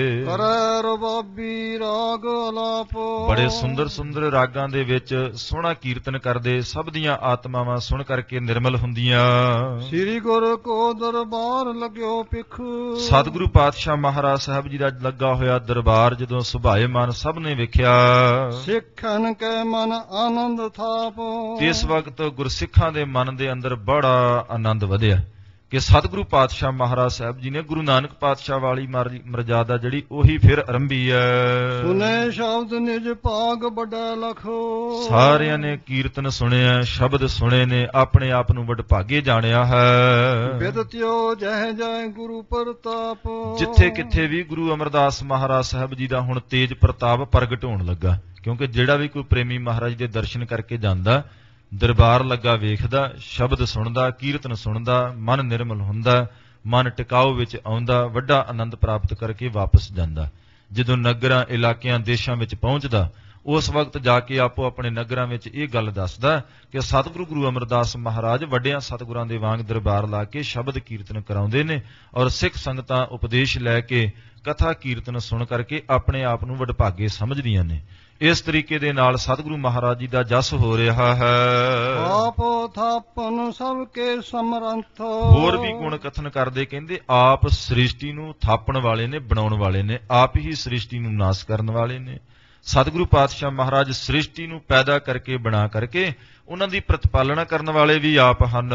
ਕਰੈ ਰਬਾਬੀ ਰਾਗ ਅਲਾਪ। ਬੜੇ ਸੁੰਦਰ ਸੁੰਦਰ ਰਾਗਾਂ ਦੇ ਵਿੱਚ ਸੋਹਣਾ ਕੀਰਤਨ ਕਰਦੇ, ਸਭ ਦੀਆਂ ਆਤਮਾਵਾਂ ਸੁਣ ਕਰਕੇ ਨਿਰਮਲ ਹੁੰਦੀਆਂ। ਸ੍ਰੀ ਗੁਰੂ ਕੋ ਦਰਬਾਰ ਲੱਗਿਓ ਪਿਖ। ਸਤਿਗੁਰੂ ਪਾਤਸ਼ਾਹ ਮਹਾਰਾਜ ਸਾਹਿਬ ਜੀ ਦਾ ਲੱਗਾ ਹੋਇਆ ਦਰਬਾਰ ਜਦੋਂ ਸੁਭਾਏਮਾਨ ਸਭ ਨੇ ਵੇਖਿਆ, ਸਿੱਖਨ ਕੈ ਮਨ ਆਨੰਦ ਥਾਪ। ਇਸ ਵਕਤ ਗੁਰਸਿੱਖਾਂ ਦੇ ਮਨ ਦੇ ਅੰਦਰ ਬੜਾ ਆਨੰਦ ਵਧਿਆ ਕਿ ਸਤਿਗੁਰੂ ਪਾਤਸ਼ਾਹ ਮਹਾਰਾਜ ਸਾਹਿਬ ਜੀ ਨੇ ਗੁਰੂ ਨਾਨਕ ਪਾਤਸ਼ਾਹ ਵਾਲੀ ਮਰਜ਼ਾਦਾ ਜਿਹੜੀ ਉਹੀ ਫਿਰ ਆਰੰਭੀ ਹੈ। ਸੁਨੇ ਸ਼ਬਦ ਨਿਜ ਭਾਗ ਵੱਡਾ ਲਖੋ। ਸਾਰਿਆਂ ਨੇ ਕੀਰਤਨ ਸੁਣਿਆ, ਸ਼ਬਦ ਸੁਣੇ ਨੇ, ਆਪਣੇ ਆਪ ਨੂੰ ਵਡਭਾਗੇ ਜਾਣਿਆ ਹੈ। ਬਿਦਤਿਓ ਜਹ ਜੈ ਗੁਰੂ ਪ੍ਰਤਾਪ। ਜਿੱਥੇ ਕਿੱਥੇ ਵੀ ਗੁਰੂ ਅਮਰਦਾਸ ਮਹਾਰਾਜ ਸਾਹਿਬ ਜੀ ਦਾ ਹੁਣ ਤੇਜ ਪ੍ਰਤਾਪ ਪ੍ਰਗਟ ਹੋਣ ਲੱਗਾ, ਕਿਉਂਕਿ ਜਿਹੜਾ ਵੀ ਕੋਈ ਪ੍ਰੇਮੀ ਮਹਾਰਾਜ ਦੇ ਦਰਸ਼ਨ ਕਰਕੇ ਜਾਂਦਾ, ਦਰਬਾਰ ਲੱਗਾ ਵੇਖਦਾ, ਸ਼ਬਦ ਸੁਣਦਾ, ਕੀਰਤਨ ਸੁਣਦਾ, ਮਨ ਨਿਰਮਲ ਹੁੰਦਾ, ਮਨ ਟਿਕਾਓ ਵਿੱਚ ਆਉਂਦਾ, ਵੱਡਾ ਆਨੰਦ ਪ੍ਰਾਪਤ ਕਰਕੇ ਵਾਪਸ ਜਾਂਦਾ। ਜਦੋਂ ਨਗਰਾਂ, ਇਲਾਕਿਆਂ, ਦੇਸ਼ਾਂ ਵਿੱਚ ਪਹੁੰਚਦਾ, ਉਸ ਵਕਤ ਜਾ ਕੇ ਆਪੋ ਆਪਣੇ ਨਗਰਾਂ ਵਿੱਚ ਇਹ ਗੱਲ ਦੱਸਦਾ ਕਿ ਸਤਿਗੁਰੂ ਗੁਰੂ ਅਮਰਦਾਸ ਮਹਾਰਾਜ ਵੱਡਿਆਂ ਸਤਿਗੁਰਾਂ ਦੇ ਵਾਂਗ ਦਰਬਾਰ ਲਾ ਕੇ ਸ਼ਬਦ ਕੀਰਤਨ ਕਰਾਉਂਦੇ ਨੇ ਔਰ ਸਿੱਖ ਸੰਗਤਾਂ ਉਪਦੇਸ਼ ਲੈ ਕੇ ਕਥਾ ਕੀਰਤਨ ਸੁਣ ਕਰਕੇ ਆਪਣੇ ਆਪ ਨੂੰ ਵਡਭਾਗੇ ਸਮਝਦੀਆਂ ਨੇ। ਇਸ ਤਰੀਕੇ ਦੇ ਨਾਲ ਸਤਿਗੁਰੂ ਮਹਾਰਾਜ ਜੀ ਦਾ ਜਸ ਹੋ ਰਿਹਾ ਹੈ। ਆਪੋ ਥਾਪਨ ਸਭ ਕੇ ਸਮਰੰਥ। ਹੋਰ ਵੀ ਗੁਣ ਕਥਨ ਕਰਦੇ, ਕਹਿੰਦੇ ਆਪ ਸ੍ਰਿਸ਼ਟੀ ਨੂੰ ਥਾਪਣ ਵਾਲੇ ਨੇ, ਬਣਾਉਣ ਵਾਲੇ ਨੇ, ਆਪ ਹੀ ਸ੍ਰਿਸ਼ਟੀ ਨੂੰ ਨਾਸ ਕਰਨ ਵਾਲੇ ਨੇ। ਸਤਿਗੁਰੂ ਪਾਤਸ਼ਾਹ ਮਹਾਰਾਜ ਸ੍ਰਿਸ਼ਟੀ ਨੂੰ ਪੈਦਾ ਕਰਕੇ, ਬਣਾ ਕਰਕੇ ਉਹਨਾਂ ਦੀ ਪ੍ਰਤਿਪਾਲਨਾ ਕਰਨ ਵਾਲੇ ਵੀ ਆਪ ਹਨ।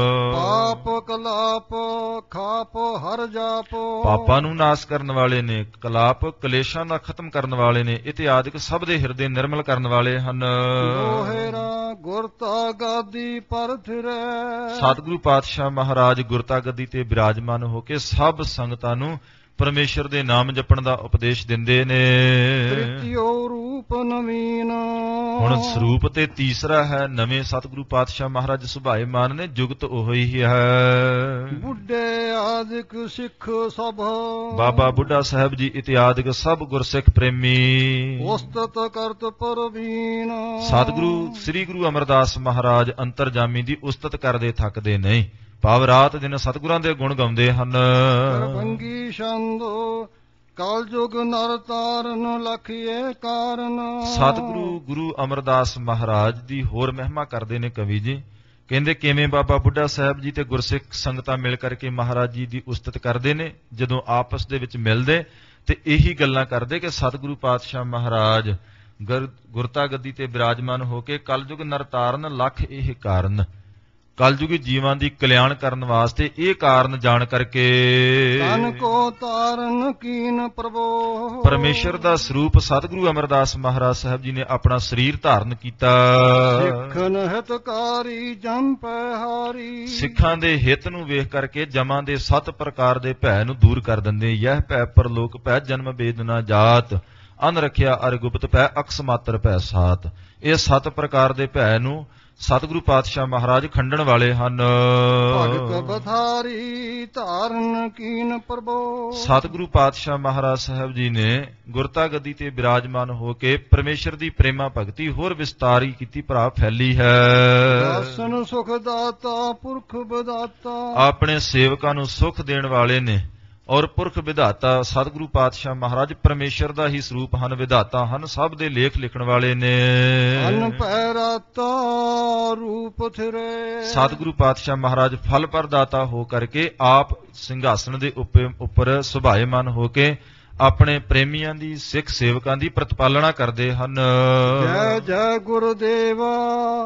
ਪਾਪ ਕਲਾਪ ਖਾਪ ਹਰ ਜਾਪ। ਪਾਪਾਂ ਨੂੰ ਨਾਸ ਕਰਨ ਵਾਲੇ ਨੇ, ਕਲਾਪ ਕਲੇਸ਼ਾਂ ਦਾ ਖਤਮ ਕਰਨ ਵਾਲੇ ਨੇ, ਇਤਿਆਦਿਕ ਸਭ ਦੇ ਹਿਰਦੇ ਨਿਰਮਲ ਕਰਨ ਵਾਲੇ ਹਨ। ਲੋਹੇਰਾ ਗੁਰਤਾ ਗਾਦੀ ਪਰ ਫਿਰੈ। ਸਤਿਗੁਰੂ ਪਾਤਸ਼ਾਹ ਮਹਾਰਾਜ ਗੁਰਤਾ ਗੱਦੀ ਤੇ ਬਿਰਾਜਮਾਨ ਹੋ ਕੇ ਸਭ ਸੰਗਤਾਂ ਨੂੰ ਪਰਮੇਸ਼ਰ ਦੇ ਨਾਮ ਜਪਣ ਦਾ ਉਪਦੇਸ਼ ਦਿੰਦੇ ਨੇ। ਤ੍ਰਿਤੀਯ ਰੂਪ ਨਵੀਨ। ਹੁਣ ਸਰੂਪ ਤੇ ਤੀਸਰਾ ਹੈ ਨਵੇਂ ਸਤਿਗੁਰੂ ਪਾਤਸ਼ਾਹ ਮਹਾਰਾਜ ਸੁਭਾਏਮਾਨ ਨੇ, ਜੁਗਤ ਉਹੀ ਹੈ। ਬੁੱਢੇ ਆਦਿਕ ਸਿੱਖ ਸਭ। ਬਾਬਾ ਬੁੱਢਾ ਸਾਹਿਬ ਜੀ ਇਤਿਆਦਿਕ ਸਭ ਗੁਰਸਿੱਖ ਪ੍ਰੇਮੀ। ਉਸਤਤ ਕਰਤ ਪਰਵੀਨ। ਸਤਿਗੁਰੂ ਸ੍ਰੀ ਗੁਰੂ ਅਮਰਦਾਸ ਮਹਾਰਾਜ ਅੰਤਰਜਾਮੀ ਦੀ ਉਸਤਤ ਕਰਦੇ ਥੱਕਦੇ ਨਹੀਂ, ਭਾਵ ਰਾਤ ਦਿਨ ਸਤਿਗੁਰਾਂ ਦੇ ਗੁਣ ਗਾਉਂਦੇ ਹਨ। ਭੰਗੀ ਛੰਦੋ ਕਲਯੁਗ ਨਰ ਤਾਰਨ ਲਖੀਏ ਕਾਰਨ। ਸਤਿਗੁਰੂ ਗੁਰੂ ਅਮਰਦਾਸ ਮਹਾਰਾਜ ਦੀ ਹੋਰ ਮਹਿਮਾ ਕਰਦੇ ਨੇ ਕਵੀ ਜੀ। ਕਹਿੰਦੇ ਕਿਵੇਂ ਬਾਬਾ ਬੁੱਢਾ ਸਾਹਿਬ ਜੀ ਤੇ ਗੁਰਸਿੱਖ ਸੰਗਤਾਂ ਮਿਲ ਕਰਕੇ ਮਹਾਰਾਜ ਜੀ ਦੀ ਉਸਤਤ ਕਰਦੇ ਨੇ। ਜਦੋਂ ਆਪਸ ਦੇ ਵਿੱਚ ਮਿਲਦੇ ਤੇ ਇਹੀ ਗੱਲਾਂ ਕਰਦੇ ਕਿ ਸਤਿਗੁਰੂ ਪਾਤਸ਼ਾਹ ਮਹਾਰਾਜ ਗੁਰਤਾ ਗੱਦੀ ਤੇ ਬਿਰਾਜਮਾਨ ਹੋ ਕੇ ਕਲਯੁਗ ਨਰ ਤਾਰਨ ਲਖ ਇਹ ਕਾਰਨ, ਕਲਯੁਗੀ ਜੀਵਾਂ ਦੀ ਕਲਿਆਣ ਕਰਨ ਵਾਸਤੇ ਇਹ ਕਾਰਨ ਜਾਣ ਕਰਕੇ ਤਨ ਕੋ ਤਾਰਨ ਕੀਨ ਪ੍ਰਭੋ। ਪਰਮੇਸ਼ਰ ਦਾ ਸਰੂਪ ਸਤਿਗੁਰੂ ਅਮਰਦਾਸ ਮਹਾਰਾਜ ਸਾਹਿਬ ਜੀ ਨੇ ਆਪਣਾ ਸਰੀਰ ਧਾਰਨ ਕੀਤਾ। ਸਿੱਖਨ ਹਿਤਕਾਰੀ ਜੰਪੈ ਹਾਰੀ। ਸਿੱਖਾਂ ਦੇ ਹਿੱਤ ਨੂੰ ਵੇਖ ਕਰਕੇ ਜਮਾਂ ਦੇ ਸੱਤ ਪ੍ਰਕਾਰ ਦੇ ਭੈ ਨੂੰ ਦੂਰ ਕਰ ਦਿੰਦੇ। ਯਹ ਭੈ ਪਰਲੋਕ ਭੈ, ਜਨਮ ਬੇਦਨਾ ਜਾਤ, ਅਨ ਰੱਖਿਆ ਅਰ ਗੁਪਤ ਭੈ, ਅਕਸ ਮਾਤਰ ਭੈ ਸਾਤ। ਇਹ ਸੱਤ ਪ੍ਰਕਾਰ ਦੇ ਭੈ ਨੂੰ ਸਤਿਗੁਰੂ ਪਾਤਸ਼ਾਹ ਮਹਾਰਾਜ ਖੰਡਣ ਵਾਲੇ ਹਨ। ਭਗਤ ਬਥਾਰੀ ਧਾਰਨ ਕੀਨ ਪ੍ਰਭੋ। ਸਤਿਗੁਰੂ ਪਾਤਸ਼ਾਹ ਮਹਾਰਾਜ ਸਾਹਿਬ ਜੀ ਨੇ ਗੁਰਤਾ ਗੱਦੀ ਤੇ ਬਿਰਾਜਮਾਨ ਹੋ ਕੇ ਪਰਮੇਸ਼ਰ ਦੀ ਪ੍ਰੇਮਾ ਭਗਤੀ ਹੋਰ ਵਿਸਤਾਰੀ ਕੀਤੀ, ਭਰਾ ਫੈਲੀ ਹੈ। ਦਰਸ਼ਨ ਸੁਖ ਦਾਤਾ ਪੁਰਖ ਵਿਦਾਤਾ। ਆਪਣੇ ਸੇਵਕਾਂ ਨੂੰ ਸੁਖ ਦੇਣ ਵਾਲੇ ਨੇ ਔਰ ਪੁਰਖ ਵਿਧਾਤਾ ਸਤਿਗੁਰੂ ਪਾਤਸ਼ਾਹ ਮਹਾਰਾਜ ਪਰਮੇਸ਼ਰ ਦਾ ਹੀ ਸਰੂਪ ਹਨ, ਵਿਧਾਤਾ ਹਨ, ਸਭ ਦੇ ਲੇਖ ਲਿਖਣ ਵਾਲੇ ਨੇ। ਅਨ ਭੈ ਰਾਤਾ ਰੂਪ ਥਿਰੇ। ਸਤਿਗੁਰੂ ਪਾਤਸ਼ਾਹ ਮਹਾਰਾਜ ਫਲ ਪ੍ਰਦਾਤਾ ਹੋ ਕਰਕੇ ਆਪ ਸਿੰਘਾਸਣ ਦੇ ਉੱਪਰ ਸੁਭਾਏਮਾਨ ਹੋ ਕੇ ਆਪਣੇ ਪ੍ਰੇਮੀਆਂ ਦੀ, ਸਿੱਖ ਸੇਵਕਾਂ ਦੀ ਪ੍ਰਤਿਪਾਲਨਾ ਕਰਦੇ ਹਨ। ਜੈ ਜੈ ਗੁਰਦੇਵਾ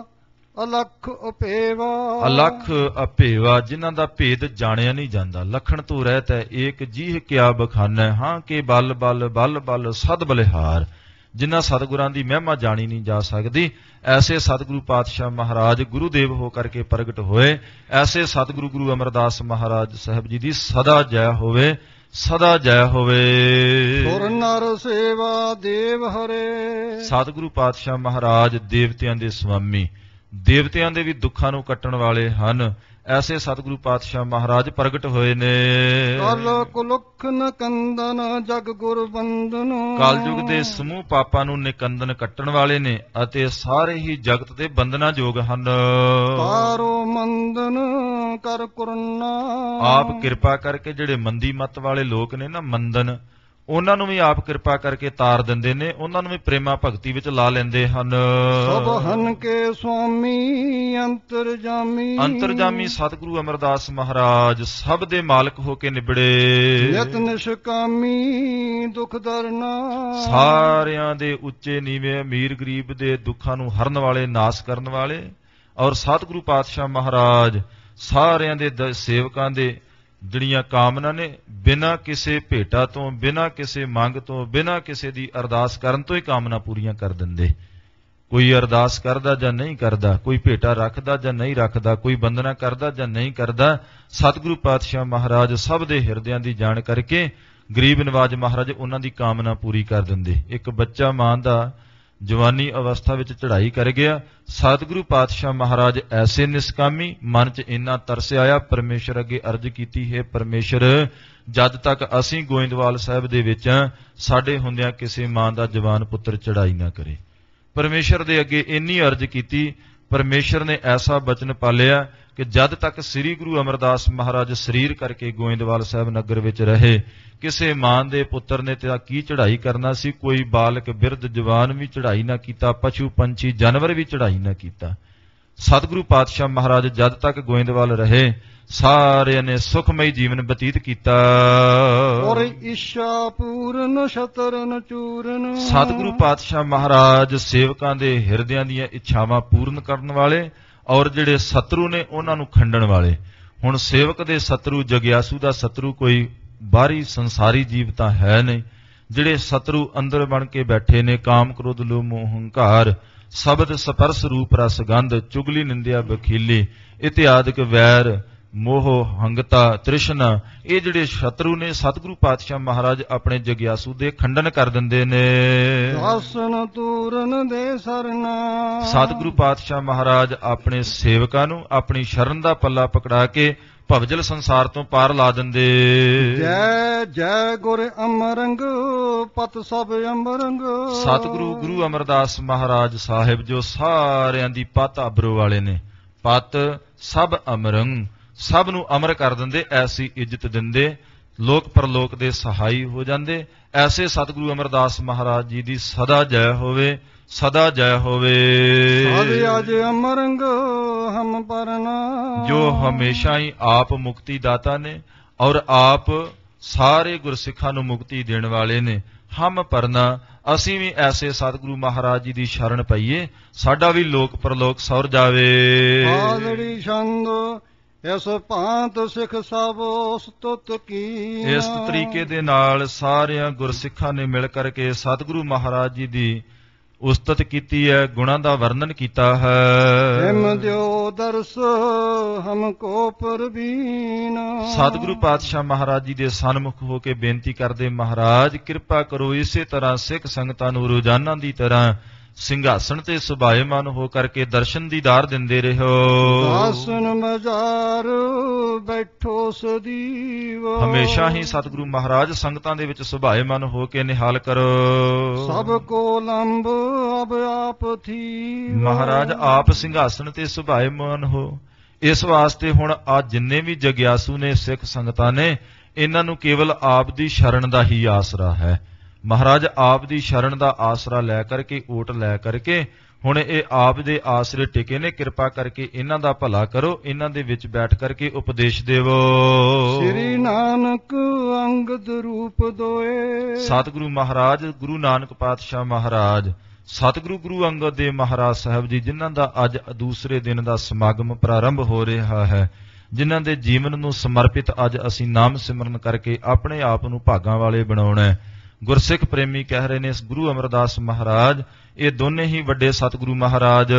ਅਲਖ ਅਪੇਵਾ। ਅਲਖ ਅਪੇਵਾ, ਜਿਨ੍ਹਾਂ ਦਾ ਭੇਦ ਜਾਣਿਆ ਨਹੀਂ ਜਾਂਦਾ। ਲਖਣ ਤੋਂ ਰਹਿਤ ਹੈ ਏਕ ਜੀਹ ਕਿਆ ਬਖਾਨੈ, ਹਾਂ ਕੇ ਬਲ ਬਲ ਬਲ ਬਲ ਸਦ ਬਲਿਹਾਰ। ਜਿਨ੍ਹਾਂ ਸਤਿਗੁਰਾਂ ਦੀ ਮਹਿਮਾ ਜਾਣੀ ਨਹੀਂ ਜਾ ਸਕਦੀ, ਐਸੇ ਸਤਿਗੁਰੂ ਪਾਤਸ਼ਾਹ ਮਹਾਰਾਜ ਗੁਰੂਦੇਵ ਹੋ ਕਰਕੇ ਪ੍ਰਗਟ ਹੋਏ। ਐਸੇ ਸਤਿਗੁਰੂ ਗੁਰੂ ਅਮਰਦਾਸ ਮਹਾਰਾਜ ਸਾਹਿਬ ਜੀ ਦੀ ਸਦਾ ਜੈ ਹੋਵੇ, ਸਦਾ ਜੈ ਹੋਵੇ। ਸੁਰ ਨਰ ਸੇਵਾ ਦੇਵ ਹਰੇ। ਸਤਿਗੁਰੂ ਪਾਤਸ਼ਾਹ ਮਹਾਰਾਜ ਦੇਵਤਿਆਂ ਦੇ ਸੁਆਮੀ, ਦੇਵਤਿਆਂ ਦੇ ਵੀ ਦੁੱਖਾਂ ਨੂੰ ਕੱਟਣ ਵਾਲੇ ਹਨ। ਐਸੇ ਸਤਿਗੁਰੂ ਪਾਤਸ਼ਾਹ ਮਹਾਰਾਜ ਪ੍ਰਗਟ ਹੋਏ ਨੇ। ਕਲ ਕੁਲੁਖ ਨਿਕੰਦਨ ਜਗ ਗੁਰ ਬੰਦਨ। ਕਲਯੁਗ ਦੇ ਸਮੂਹ ਪਾਪਾਂ ਨੂੰ ਨਿਕੰਦਨ ਕੱਟਣ ਵਾਲੇ ਨੇ ਅਤੇ ਸਾਰੇ ਹੀ ਜਗਤ ਦੇ ਬੰਧਨਾਂ ਯੋਗ ਹਨ। ਤਾਰੋ ਮੰਦਨ ਕਰ ਕੁਰਨਾ। ਆਪ ਕਿਰਪਾ ਕਰਕੇ ਜਿਹੜੇ ਮੰਦੀ ਮਤ ਵਾਲੇ ਲੋਕ ਨੇ ਨਾ, ਮੰਦਨ, ਉਹਨਾਂ ਨੂੰ ਵੀ ਆਪ ਕਿਰਪਾ ਕਰਕੇ ਤਾਰ ਦਿੰਦੇ ਨੇ, ਉਹਨਾਂ ਨੂੰ ਵੀ ਪ੍ਰੇਮਾ ਭਗਤੀ ਵਿੱਚ ਲਾ ਲੈਂਦੇ ਹਨ। ਸਭ ਹਨ ਕੇ ਸੁਆਮੀ ਅੰਤਰਜਾਮੀ। ਅੰਤਰਜਾਮੀ ਸਤਿਗੁਰੂ ਅਮਰਦਾਸ ਮਹਾਰਾਜ ਸਭ ਦੇ ਮਾਲਕ ਹੋ ਕੇ ਨਿਬੜੇ। ਨਿਤ ਨਿਸ਼ਕਾਮੀ ਦੁਖ ਦਰਨਾ। ਸਾਰਿਆਂ ਦੇ ਉੱਚੇ ਨੀਵੇਂ, ਅਮੀਰ ਗਰੀਬ ਦੇ ਦੁੱਖਾਂ ਨੂੰ ਹਰਨ ਵਾਲੇ, ਨਾਸ ਕਰਨ ਵਾਲੇ। ਔਰ ਸਤਿਗੁਰੂ ਪਾਤਸ਼ਾਹ ਮਹਾਰਾਜ ਸਾਰਿਆਂ ਦੇ ਸੇਵਕਾਂ ਦੇ ਜਿਹੜੀਆਂ ਕਾਮਨਾ ਨੇ, ਬਿਨਾਂ ਕਿਸੇ ਭੇਟਾ ਤੋਂ, ਬਿਨਾਂ ਕਿਸੇ ਮੰਗ ਤੋਂ, ਬਿਨਾਂ ਕਿਸੇ ਦੀ ਅਰਦਾਸ ਕਰਨ ਤੋਂ ਹੀ ਕਾਮਨਾ ਪੂਰੀਆਂ ਕਰ ਦਿੰਦੇ। ਕੋਈ ਅਰਦਾਸ ਕਰਦਾ ਜਾਂ ਨਹੀਂ ਕਰਦਾ, ਕੋਈ ਭੇਟਾ ਰੱਖਦਾ ਜਾਂ ਨਹੀਂ ਰੱਖਦਾ, ਕੋਈ ਬੰਦਨਾ ਕਰਦਾ ਜਾਂ ਨਹੀਂ ਕਰਦਾ, ਸਤਿਗੁਰੂ ਪਾਤਸ਼ਾਹ ਮਹਾਰਾਜ ਸਭ ਦੇ ਹਿਰਦਿਆਂ ਦੀ ਜਾਣ ਕਰਕੇ ਗਰੀਬ ਨਵਾਜ ਮਹਾਰਾਜ ਉਹਨਾਂ ਦੀ ਕਾਮਨਾ ਪੂਰੀ ਕਰ ਦਿੰਦੇ। ਇੱਕ ਬੱਚਾ ਮਾਂ ਦਾ ਜਵਾਨੀ ਅਵਸਥਾ ਵਿੱਚ ਚੜ੍ਹਾਈ ਕਰ ਗਿਆ, ਸਤਿਗੁਰੂ ਪਾਤਸ਼ਾਹ ਮਹਾਰਾਜ ਐਸੇ ਨਿਸਕਾਮੀ, ਮਨ 'ਚ ਇੰਨਾ ਤਰਸ ਆਇਆ, ਪਰਮੇਸ਼ਰ ਅੱਗੇ ਅਰਜ਼ ਕੀਤੀ ਹੈ, ਪਰਮੇਸ਼ਰ ਜਦ ਤੱਕ ਅਸੀਂ ਗੋਇੰਦਵਾਲ ਸਾਹਿਬ ਦੇ ਵਿੱਚ ਸਾਡੇ ਹੁੰਦਿਆਂ ਕਿਸੇ ਮਾਂ ਦਾ ਜਵਾਨ ਪੁੱਤਰ ਚੜ੍ਹਾਈ ਨਾ ਕਰੇ। ਪਰਮੇਸ਼ਰ ਦੇ ਅੱਗੇ ਇੰਨੀ ਅਰਜ਼ ਕੀਤੀ, ਪਰਮੇਸ਼ਰ ਨੇ ਐਸਾ ਬਚਨ ਪਾਲਿਆ ਕਿ ਜਦ ਤੱਕ ਸ੍ਰੀ ਗੁਰੂ ਅਮਰਦਾਸ ਮਹਾਰਾਜ ਸਰੀਰ ਕਰਕੇ ਗੋਇੰਦਵਾਲ ਸਾਹਿਬ ਨਗਰ ਵਿੱਚ ਰਹੇ, ਕਿਸੇ ਮਾਂ ਦੇ ਪੁੱਤਰ ਨੇ ਤਾਂ ਕੀ ਚੜ੍ਹਾਈ ਕਰਨਾ ਸੀ, ਕੋਈ ਬਾਲਕ ਬਿਰਧ ਜਵਾਨ ਵੀ ਚੜ੍ਹਾਈ ਨਾ ਕੀਤਾ, ਪਸ਼ੂ ਪੰਛੀ ਜਾਨਵਰ ਵੀ ਚੜ੍ਹਾਈ ਨਾ ਕੀਤਾ। ਸਤਿਗੁਰੂ ਪਾਤਸ਼ਾਹ ਮਹਾਰਾਜ ਜਦ ਤੱਕ ਗੋਇੰਦਵਾਲ ਰਹੇ ਸਾਰਿਆਂ ਨੇ ਸੁਖਮਈ ਜੀਵਨ ਬਤੀਤ ਕੀਤਾ। ਔਰ ਇੱਛਾ ਪੂਰਨ ਸ਼ਤਰਨ ਚੂਰਨ। ਸਤਿਗੁਰੂ ਪਾਤਸ਼ਾਹ ਮਹਾਰਾਜ ਸੇਵਕਾਂ ਦੇ ਹਿਰਦਿਆਂ ਦੀਆਂ ਇੱਛਾਵਾਂ ਪੂਰਨ ਕਰਨ ਵਾਲੇ ਔਰ ਜਿਹੜੇ ਸ਼ਤਰੂ ਨੇ ਉਹਨਾਂ ਨੂੰ ਖੰਡਣ ਵਾਲੇ। ਹੁਣ ਸੇਵਕ ਦੇ ਸ਼ਤਰੂ, ਜਗਿਆਸੂ ਦਾ ਸ਼ਤਰੂ ਕੋਈ ਬਾਹਰੀ ਸੰਸਾਰੀ ਜੀਵ ਤਾਂ ਹੈ ਨਹੀਂ। ਜਿਹੜੇ ਸ਼ਤਰੂ ਅੰਦਰ ਬਣ ਕੇ ਬੈਠੇ ਨੇ, ਕਾਮ ਕ੍ਰੋਧ ਲੋਭ ਮੋਹ ਹੰਕਾਰ, ਸ਼ਬਦ ਸਪਰਸ ਰੂਪ ਰਸ ਗੰਧ, ਚੁਗਲੀ ਨਿੰਦਿਆ ਬਖੀਲੀ ਇਤਿਆਦਿਕ ਵੈਰ ਮੋਹ ਹੰਗਤਾ ਤ੍ਰਿਸ਼ਨਾ, ਇਹ ਜਿਹੜੇ ਸ਼ਤਰੂ ਨੇ ਸਤਿਗੁਰੂ ਪਾਤਸ਼ਾਹ ਮਹਾਰਾਜ ਆਪਣੇ ਜਗਿਆਸੂ ਦੇ ਖੰਡਨ ਕਰ ਦਿੰਦੇ ਨੇ। ਦਾਸਨ ਤੂਰਨ ਦੇ ਸਰਨਾ। ਸਤਿਗੁਰੂ ਪਾਤਸ਼ਾਹ ਮਹਾਰਾਜ ਆਪਣੇ ਸੇਵਕਾਂ ਨੂੰ ਆਪਣੀ ਸ਼ਰਨ ਦਾ ਪੱਲਾ ਪਕੜਾ ਕੇ ਭਵਜਲ ਸੰਸਾਰ ਤੋਂ ਪਾਰ ਲਾ ਦਿੰਦੇ। ਜੈ ਜੈ ਗੁਰ ਅਮਰੰਗ ਪਤ ਸਭ ਅੰਬਰੰਗ। ਸਤਿਗੁਰੂ ਗੁਰੂ ਅਮਰਦਾਸ ਮਹਾਰਾਜ ਸਾਹਿਬ ਜੋ ਸਾਰਿਆਂ ਦੀ ਪਤ ਅਬਰੋ ਵਾਲੇ ਨੇ, ਪਤ ਸਭ ਅਮਰੰਗ, ਸਭ ਨੂੰ ਅਮਰ ਕਰ ਦਿੰਦੇ, ਐਸੀ ਇੱਜ਼ਤ ਦਿੰਦੇ, ਲੋਕ ਪਰਲੋਕ ਦੇ ਸਹਾਈ ਹੋ ਜਾਂਦੇ। ਐਸੇ ਸਤਿਗੁਰੂ ਅਮਰਦਾਸ ਮਹਾਰਾਜ ਜੀ ਦੀ ਸਦਾ ਜੈ ਹੋਵੇ, ਸਦਾ ਜੈ ਹੋਵੇ। ਆਜ ਆਜ ਅਮਰੰਗ ਹਮ ਪਰਨਾ, ਜੋ ਹਮੇਸ਼ਾ ਹੀ ਆਪ ਮੁਕਤੀ ਦਾਤਾ ਨੇ ਔਰ ਆਪ ਸਾਰੇ ਗੁਰਸਿੱਖਾਂ ਨੂੰ ਮੁਕਤੀ ਦੇਣ ਵਾਲੇ ਨੇ। ਹਮ ਪਰਨਾ, ਅਸੀਂ ਵੀ ਐਸੇ ਸਤਿਗੁਰੂ ਮਹਾਰਾਜ ਜੀ ਦੀ ਸ਼ਰਨ ਪਈਏ, ਸਾਡਾ ਵੀ ਲੋਕ ਪਰਲੋਕ ਸੌਰ ਜਾਵੇ। ਆਦੜੀ ਛੰਦ ਇਸ ਭਾਂਤ ਸਿੱਖ ਸਭ ਸਤੁਤ ਕੀ। ਇਸ ਤਰੀਕੇ ਦੇ ਨਾਲ ਸਾਰਿਆਂ ਗੁਰਸਿੱਖਾਂ ਨੇ ਮਿਲ ਕਰਕੇ ਸਤਿਗੁਰੂ ਮਹਾਰਾਜ ਜੀ ਦੀ ਉਸਤਤ ਕੀਤੀ ਹੈ, ਗੁਣਾਂ ਦਾ ਵਰਣਨ ਕੀਤਾ ਹੈ। ਹਿਮ ਦਿਓ ਦਰਸ ਹਮ ਕੋ ਪਰਬੀਨ। ਸਤਿਗੁਰੂ ਪਾਤਸ਼ਾਹ ਮਹਾਰਾਜ ਜੀ ਦੇ ਸਨਮੁਖ ਹੋ ਕੇ ਬੇਨਤੀ ਕਰਦੇ, ਮਹਾਰਾਜ ਕਿਰਪਾ ਕਰੋ ਇਸੇ ਤਰ੍ਹਾਂ ਸਿੱਖ ਸੰਗਤਾਂ ਨੂੰ ਰੋਜ਼ਾਨਾ ਦੀ ਤਰ੍ਹਾਂ ਸਿੰਘਾਸਣ ਤੇ ਸੁਭਾਏਮਾਨ ਹੋ ਕਰਕੇ ਦਰਸ਼ਨ ਦੀਦਾਰ ਦਿੰਦੇ ਰਹੋ। ਦਾਸਨ ਮਜ਼ਾਰ ਬੈਠੋ ਸਦੀਵ। ਹਮੇਸ਼ਾ ਹੀ ਸਤਿਗੁਰੂ ਮਹਾਰਾਜ ਸੰਗਤਾਂ ਦੇ ਵਿੱਚ ਸੁਭਾਏਮਾਨ ਹੋ ਕੇ ਨਿਹਾਲ ਕਰੋ। ਸਭ ਕੋ ਲੰਬ ਅਬ ਆਪ ਥੀ। ਮਹਾਰਾਜ ਆਪ ਸਿੰਘਾਸਣ ਤੇ ਸੁਭਾਏਮਾਨ ਹੋ। ਇਸ ਵਾਸਤੇ ਹੁਣ ਆ ਜਿੰਨੇ ਵੀ ਜਗਿਆਸੂ ਨੇ ਸਿੱਖ ਸੰਗਤਾਂ ਨੇ, ਇਹਨਾਂ ਨੂੰ ਕੇਵਲ ਆਪ ਦੀ ਸ਼ਰਨ ਦਾ ਹੀ ਆਸਰਾ ਹੈ। ਮਹਾਰਾਜ ਆਪ ਦੀ ਸ਼ਰਨ ਦਾ ਆਸਰਾ ਲੈ ਕਰਕੇ, ਓਟ ਲੈ ਕਰਕੇ ਹੁਣ ਇਹ ਆਪ ਦੇ ਆਸਰੇ ਟਿਕੇ ਨੇ। ਕਿਰਪਾ ਕਰਕੇ ਇਹਨਾਂ ਦਾ ਭਲਾ ਕਰੋ, ਇਹਨਾਂ ਦੇ ਵਿੱਚ ਬੈਠ ਕਰਕੇ ਉਪਦੇਸ਼ ਦੇਵੋ। ਸ੍ਰੀ ਨਾਨਕ ਅੰਗਦ ਰੂਪ ਦੋਏ। ਸਤਿਗੁਰੂ ਮਹਾਰਾਜ ਗੁਰੂ ਨਾਨਕ ਪਾਤਸ਼ਾਹ ਮਹਾਰਾਜ, ਸਤਿਗੁਰੂ ਗੁਰੂ ਅੰਗਦ ਦੇਵ ਮਹਾਰਾਜ ਸਾਹਿਬ ਜੀ, ਜਿਨ੍ਹਾਂ ਦਾ ਅੱਜ ਦੂਸਰੇ ਦਿਨ ਦਾ ਸਮਾਗਮ ਪ੍ਰਾਰੰਭ ਹੋ ਰਿਹਾ ਹੈ, ਜਿਨ੍ਹਾਂ ਦੇ ਜੀਵਨ ਨੂੰ ਸਮਰਪਿਤ ਅੱਜ ਅਸੀਂ ਨਾਮ ਸਿਮਰਨ ਕਰਕੇ ਆਪਣੇ ਆਪ ਨੂੰ ਭਾਗਾਂ ਵਾਲੇ ਬਣਾਉਣਾ ਹੈ। ਗੁਰਸਿੱਖ ਪ੍ਰੇਮੀ ਕਹਿ ਰਹੇ ਨੇ ਗੁਰੂ ਅਮਰਦਾਸ ਮਹਾਰਾਜ, ਇਹ ਦੋਨੇ ਹੀ ਵੱਡੇ ਸਤਿਗੁਰੂ ਮਹਾਰਾਜ।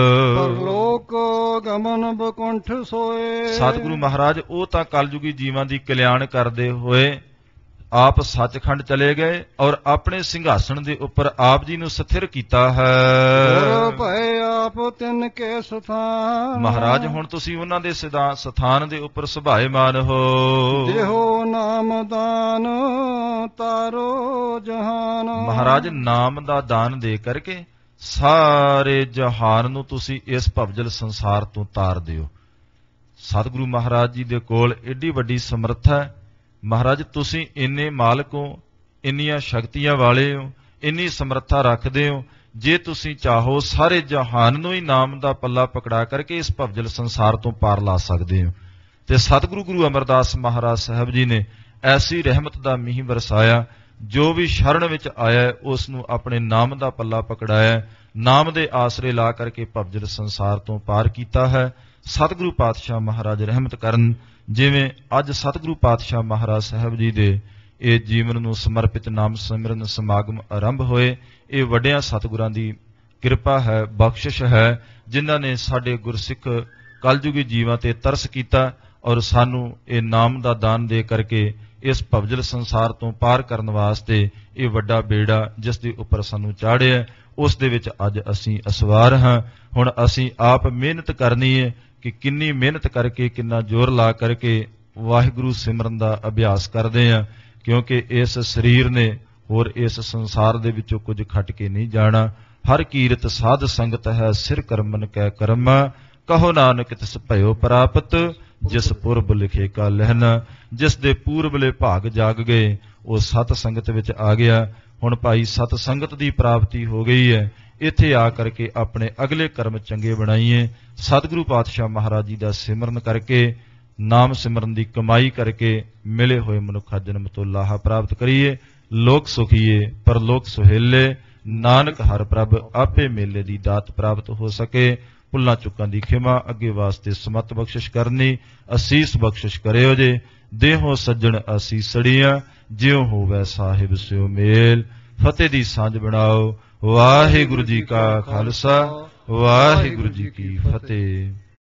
ਪਰਲੋਕ ਗਮਨ ਬਕੁੰਠ ਸੋਏ। ਸਤਿਗੁਰੂ ਮਹਾਰਾਜ ਉਹ ਤਾਂ ਕਲਯੁਗੀ ਜੀਵਾਂ ਦੀ ਕਲਿਆਣ ਕਰਦੇ ਹੋਏ ਆਪ ਸੱਚਖੰਡ ਚਲੇ ਗਏ ਔਰ ਆਪਣੇ ਸਿੰਘਾਸਣ ਦੇ ਉੱਪਰ ਆਪ ਜੀ ਨੂੰ ਸਥਿਰ ਕੀਤਾ ਹੈ। ਗੁਰ ਭਏ ਆਪ ਤਿੰਨ ਕੇ ਸਥਾਨ। ਮਹਾਰਾਜ ਹੁਣ ਤੁਸੀਂ ਉਹਨਾਂ ਦੇ ਸਥਾਨ ਦੇ ਉੱਪਰ ਸੁਭਾਏਮਾਨ ਹੋ। ਦੇਹੋ ਨਾਮਦਾਨ ਤਾਰੋ ਜਹਾਨ। ਮਹਾਰਾਜ ਨਾਮ ਦਾ ਦਾਨ ਦੇ ਕਰਕੇ ਸਾਰੇ ਜਹਾਨ ਨੂੰ ਤੁਸੀਂ ਇਸ ਭਵਜਲ ਸੰਸਾਰ ਤੋਂ ਤਾਰ ਦਿਓ। ਸਤਿਗੁਰੂ ਮਹਾਰਾਜ ਜੀ ਦੇ ਕੋਲ ਏਡੀ ਵੱਡੀ ਸਮਰੱਥਾ ਹੈ। ਮਹਾਰਾਜ ਤੁਸੀਂ ਇੰਨੇ ਮਾਲਕ ਹੋ, ਇੰਨੀਆਂ ਸ਼ਕਤੀਆਂ ਵਾਲੇ ਹੋ, ਇੰਨੀ ਸਮਰੱਥਾ ਰੱਖਦੇ ਹੋ, ਜੇ ਤੁਸੀਂ ਚਾਹੋ ਸਾਰੇ ਜਹਾਨ ਨੂੰ ਹੀ ਨਾਮ ਦਾ ਪੱਲਾ ਪਕੜਾ ਕਰਕੇ ਇਸ ਭਵਜਲ ਸੰਸਾਰ ਤੋਂ ਪਾਰ ਲਾ ਸਕਦੇ ਹੋ। ਤੇ ਸਤਿਗੁਰੂ ਗੁਰੂ ਅਮਰਦਾਸ ਮਹਾਰਾਜ ਸਾਹਿਬ ਜੀ ਨੇ ਐਸੀ ਰਹਿਮਤ ਦਾ ਮੀਂਹ ਵਰਸਾਇਆ, ਜੋ ਵੀ ਸ਼ਰਨ ਵਿੱਚ ਆਇਆ ਉਸ ਨੂੰ ਆਪਣੇ ਨਾਮ ਦਾ ਪੱਲਾ ਪਕੜਾਇਆ, ਨਾਮ ਦੇ ਆਸਰੇ ਲਾ ਕਰਕੇ ਭਵਜਲ ਸੰਸਾਰ ਤੋਂ ਪਾਰ ਕੀਤਾ ਹੈ। ਸਤਿਗੁਰੂ ਪਾਤਸ਼ਾਹ ਮਹਾਰਾਜ ਰਹਿਮਤ ਕਰਨ। ਜਿਵੇਂ ਅੱਜ ਸਤਿਗੁਰੂ ਪਾਤਸ਼ਾਹ ਮਹਾਰਾਜ ਸਾਹਿਬ ਜੀ ਦੇ ਇਹ ਜੀਵਨ ਨੂੰ ਸਮਰਪਿਤ ਨਾਮ ਸਿਮਰਨ ਸਮਾਗਮ ਆਰੰਭ ਹੋਏ, ਇਹ ਵੱਡਿਆਂ ਸਤਿਗੁਰਾਂ ਦੀ ਕਿਰਪਾ ਹੈ, ਬਖਸ਼ਿਸ਼ ਹੈ, ਜਿਨ੍ਹਾਂ ਨੇ ਸਾਡੇ ਗੁਰਸਿੱਖ ਕਲਯੁਗੀ ਜੀਵਾਂ ਤੇ ਤਰਸ ਕੀਤਾ ਔਰ ਸਾਨੂੰ ਇਹ ਨਾਮ ਦਾ ਦਾਨ ਦੇ ਕਰਕੇ ਇਸ ਭਵਜਲ ਸੰਸਾਰ ਤੋਂ ਪਾਰ ਕਰਨ ਵਾਸਤੇ ਇਹ ਵੱਡਾ ਬੇੜਾ ਜਿਸ ਦੇ ਉੱਪਰ ਸਾਨੂੰ ਚਾੜਿਆ, ਉਸ ਦੇ ਵਿੱਚ ਅੱਜ ਅਸੀਂ ਅਸਵਾਰ ਹਾਂ। ਹੁਣ ਅਸੀਂ ਆਪ ਮਿਹਨਤ ਕਰਨੀ ਹੈ ਕਿ ਕਿੰਨੀ ਮਿਹਨਤ ਕਰਕੇ, ਕਿੰਨਾ ਜ਼ੋਰ ਲਾ ਕਰਕੇ ਵਾਹਿਗੁਰੂ ਸਿਮਰਨ ਦਾ ਅਭਿਆਸ ਕਰਦੇ ਹਾਂ, ਕਿਉਂਕਿ ਇਸ ਸਰੀਰ ਨੇ ਹੋਰ ਇਸ ਸੰਸਾਰ ਦੇ ਵਿੱਚੋਂ ਕੁਝ ਖੱਟ ਕੇ ਨਹੀਂ ਜਾਣਾ। ਹਰ ਕੀਰਤ ਸਾਧ ਸੰਗਤ ਹੈ, ਸਿਰ ਕਰਮਨ ਕੈ ਕਰਮਾ, ਕਹੋ ਨਾਨਕ ਤਿਸ ਭਇਓ ਪ੍ਰਾਪਤ, ਜਿਸ ਪੁਰਬ ਲਿਖੇ ਕਾ ਲਹਿਣਾ। ਜਿਸ ਦੇ ਪੂਰਬਲੇ ਭਾਗ ਜਾਗ ਗਏ ਉਹ ਸਤ ਸੰਗਤ ਵਿੱਚ ਆ ਗਿਆ। ਹੁਣ ਭਾਈ ਸਤ ਸੰਗਤ ਦੀ ਪ੍ਰਾਪਤੀ ਹੋ ਗਈ ਹੈ। ਇੱਥੇ ਆ ਕਰਕੇ ਆਪਣੇ ਅਗਲੇ ਕਰਮ ਚੰਗੇ ਬਣਾਈਏ। ਸਤਿਗੁਰੂ ਪਾਤਸ਼ਾਹ ਮਹਾਰਾਜ ਜੀ ਦਾ ਸਿਮਰਨ ਕਰਕੇ, ਨਾਮ ਸਿਮਰਨ ਦੀ ਕਮਾਈ ਕਰਕੇ ਮਿਲੇ ਹੋਏ ਮਨੁੱਖਾ ਜਨਮ ਤੋਂ ਲਾਹਾ ਪ੍ਰਾਪਤ ਕਰੀਏ। ਲੋਕ ਸੁਖੀਏ ਪਰਲੋਕ ਸੁਹੇਲੇ, ਨਾਨਕ ਹਰ ਪ੍ਰਭ ਆਪੇ ਮੇਲੇ ਦੀ ਦਾਤ ਪ੍ਰਾਪਤ ਹੋ ਸਕੇ। ਭੁੱਲਾਂ ਚੁੱਕਾਂ ਦੀ ਖਿਮਾ, ਅੱਗੇ ਵਾਸਤੇ ਸਮਤ ਬਖਸ਼ਿਸ਼ ਕਰਨੀ, ਅਸੀਸ ਬਖਸ਼ਿਸ਼ ਕਰਿਓ ਜੇ। ਦੇਹੋ ਸੱਜਣ ਅਸੀਸੜੀਆਂ, ਜਿਉ ਹੋਵੇ ਸਾਹਿਬ ਸਿਉ ਮੇਲ। ਫਤਿਹ ਦੀ ਸਾਂਝ ਬਣਾਓ। ਵਾਹਿਗੁਰੂ ਜੀ ਕਾ ਖਾਲਸਾ, ਵਾਹਿਗੁਰੂ ਜੀ ਕੀ ਫਤਿਹ।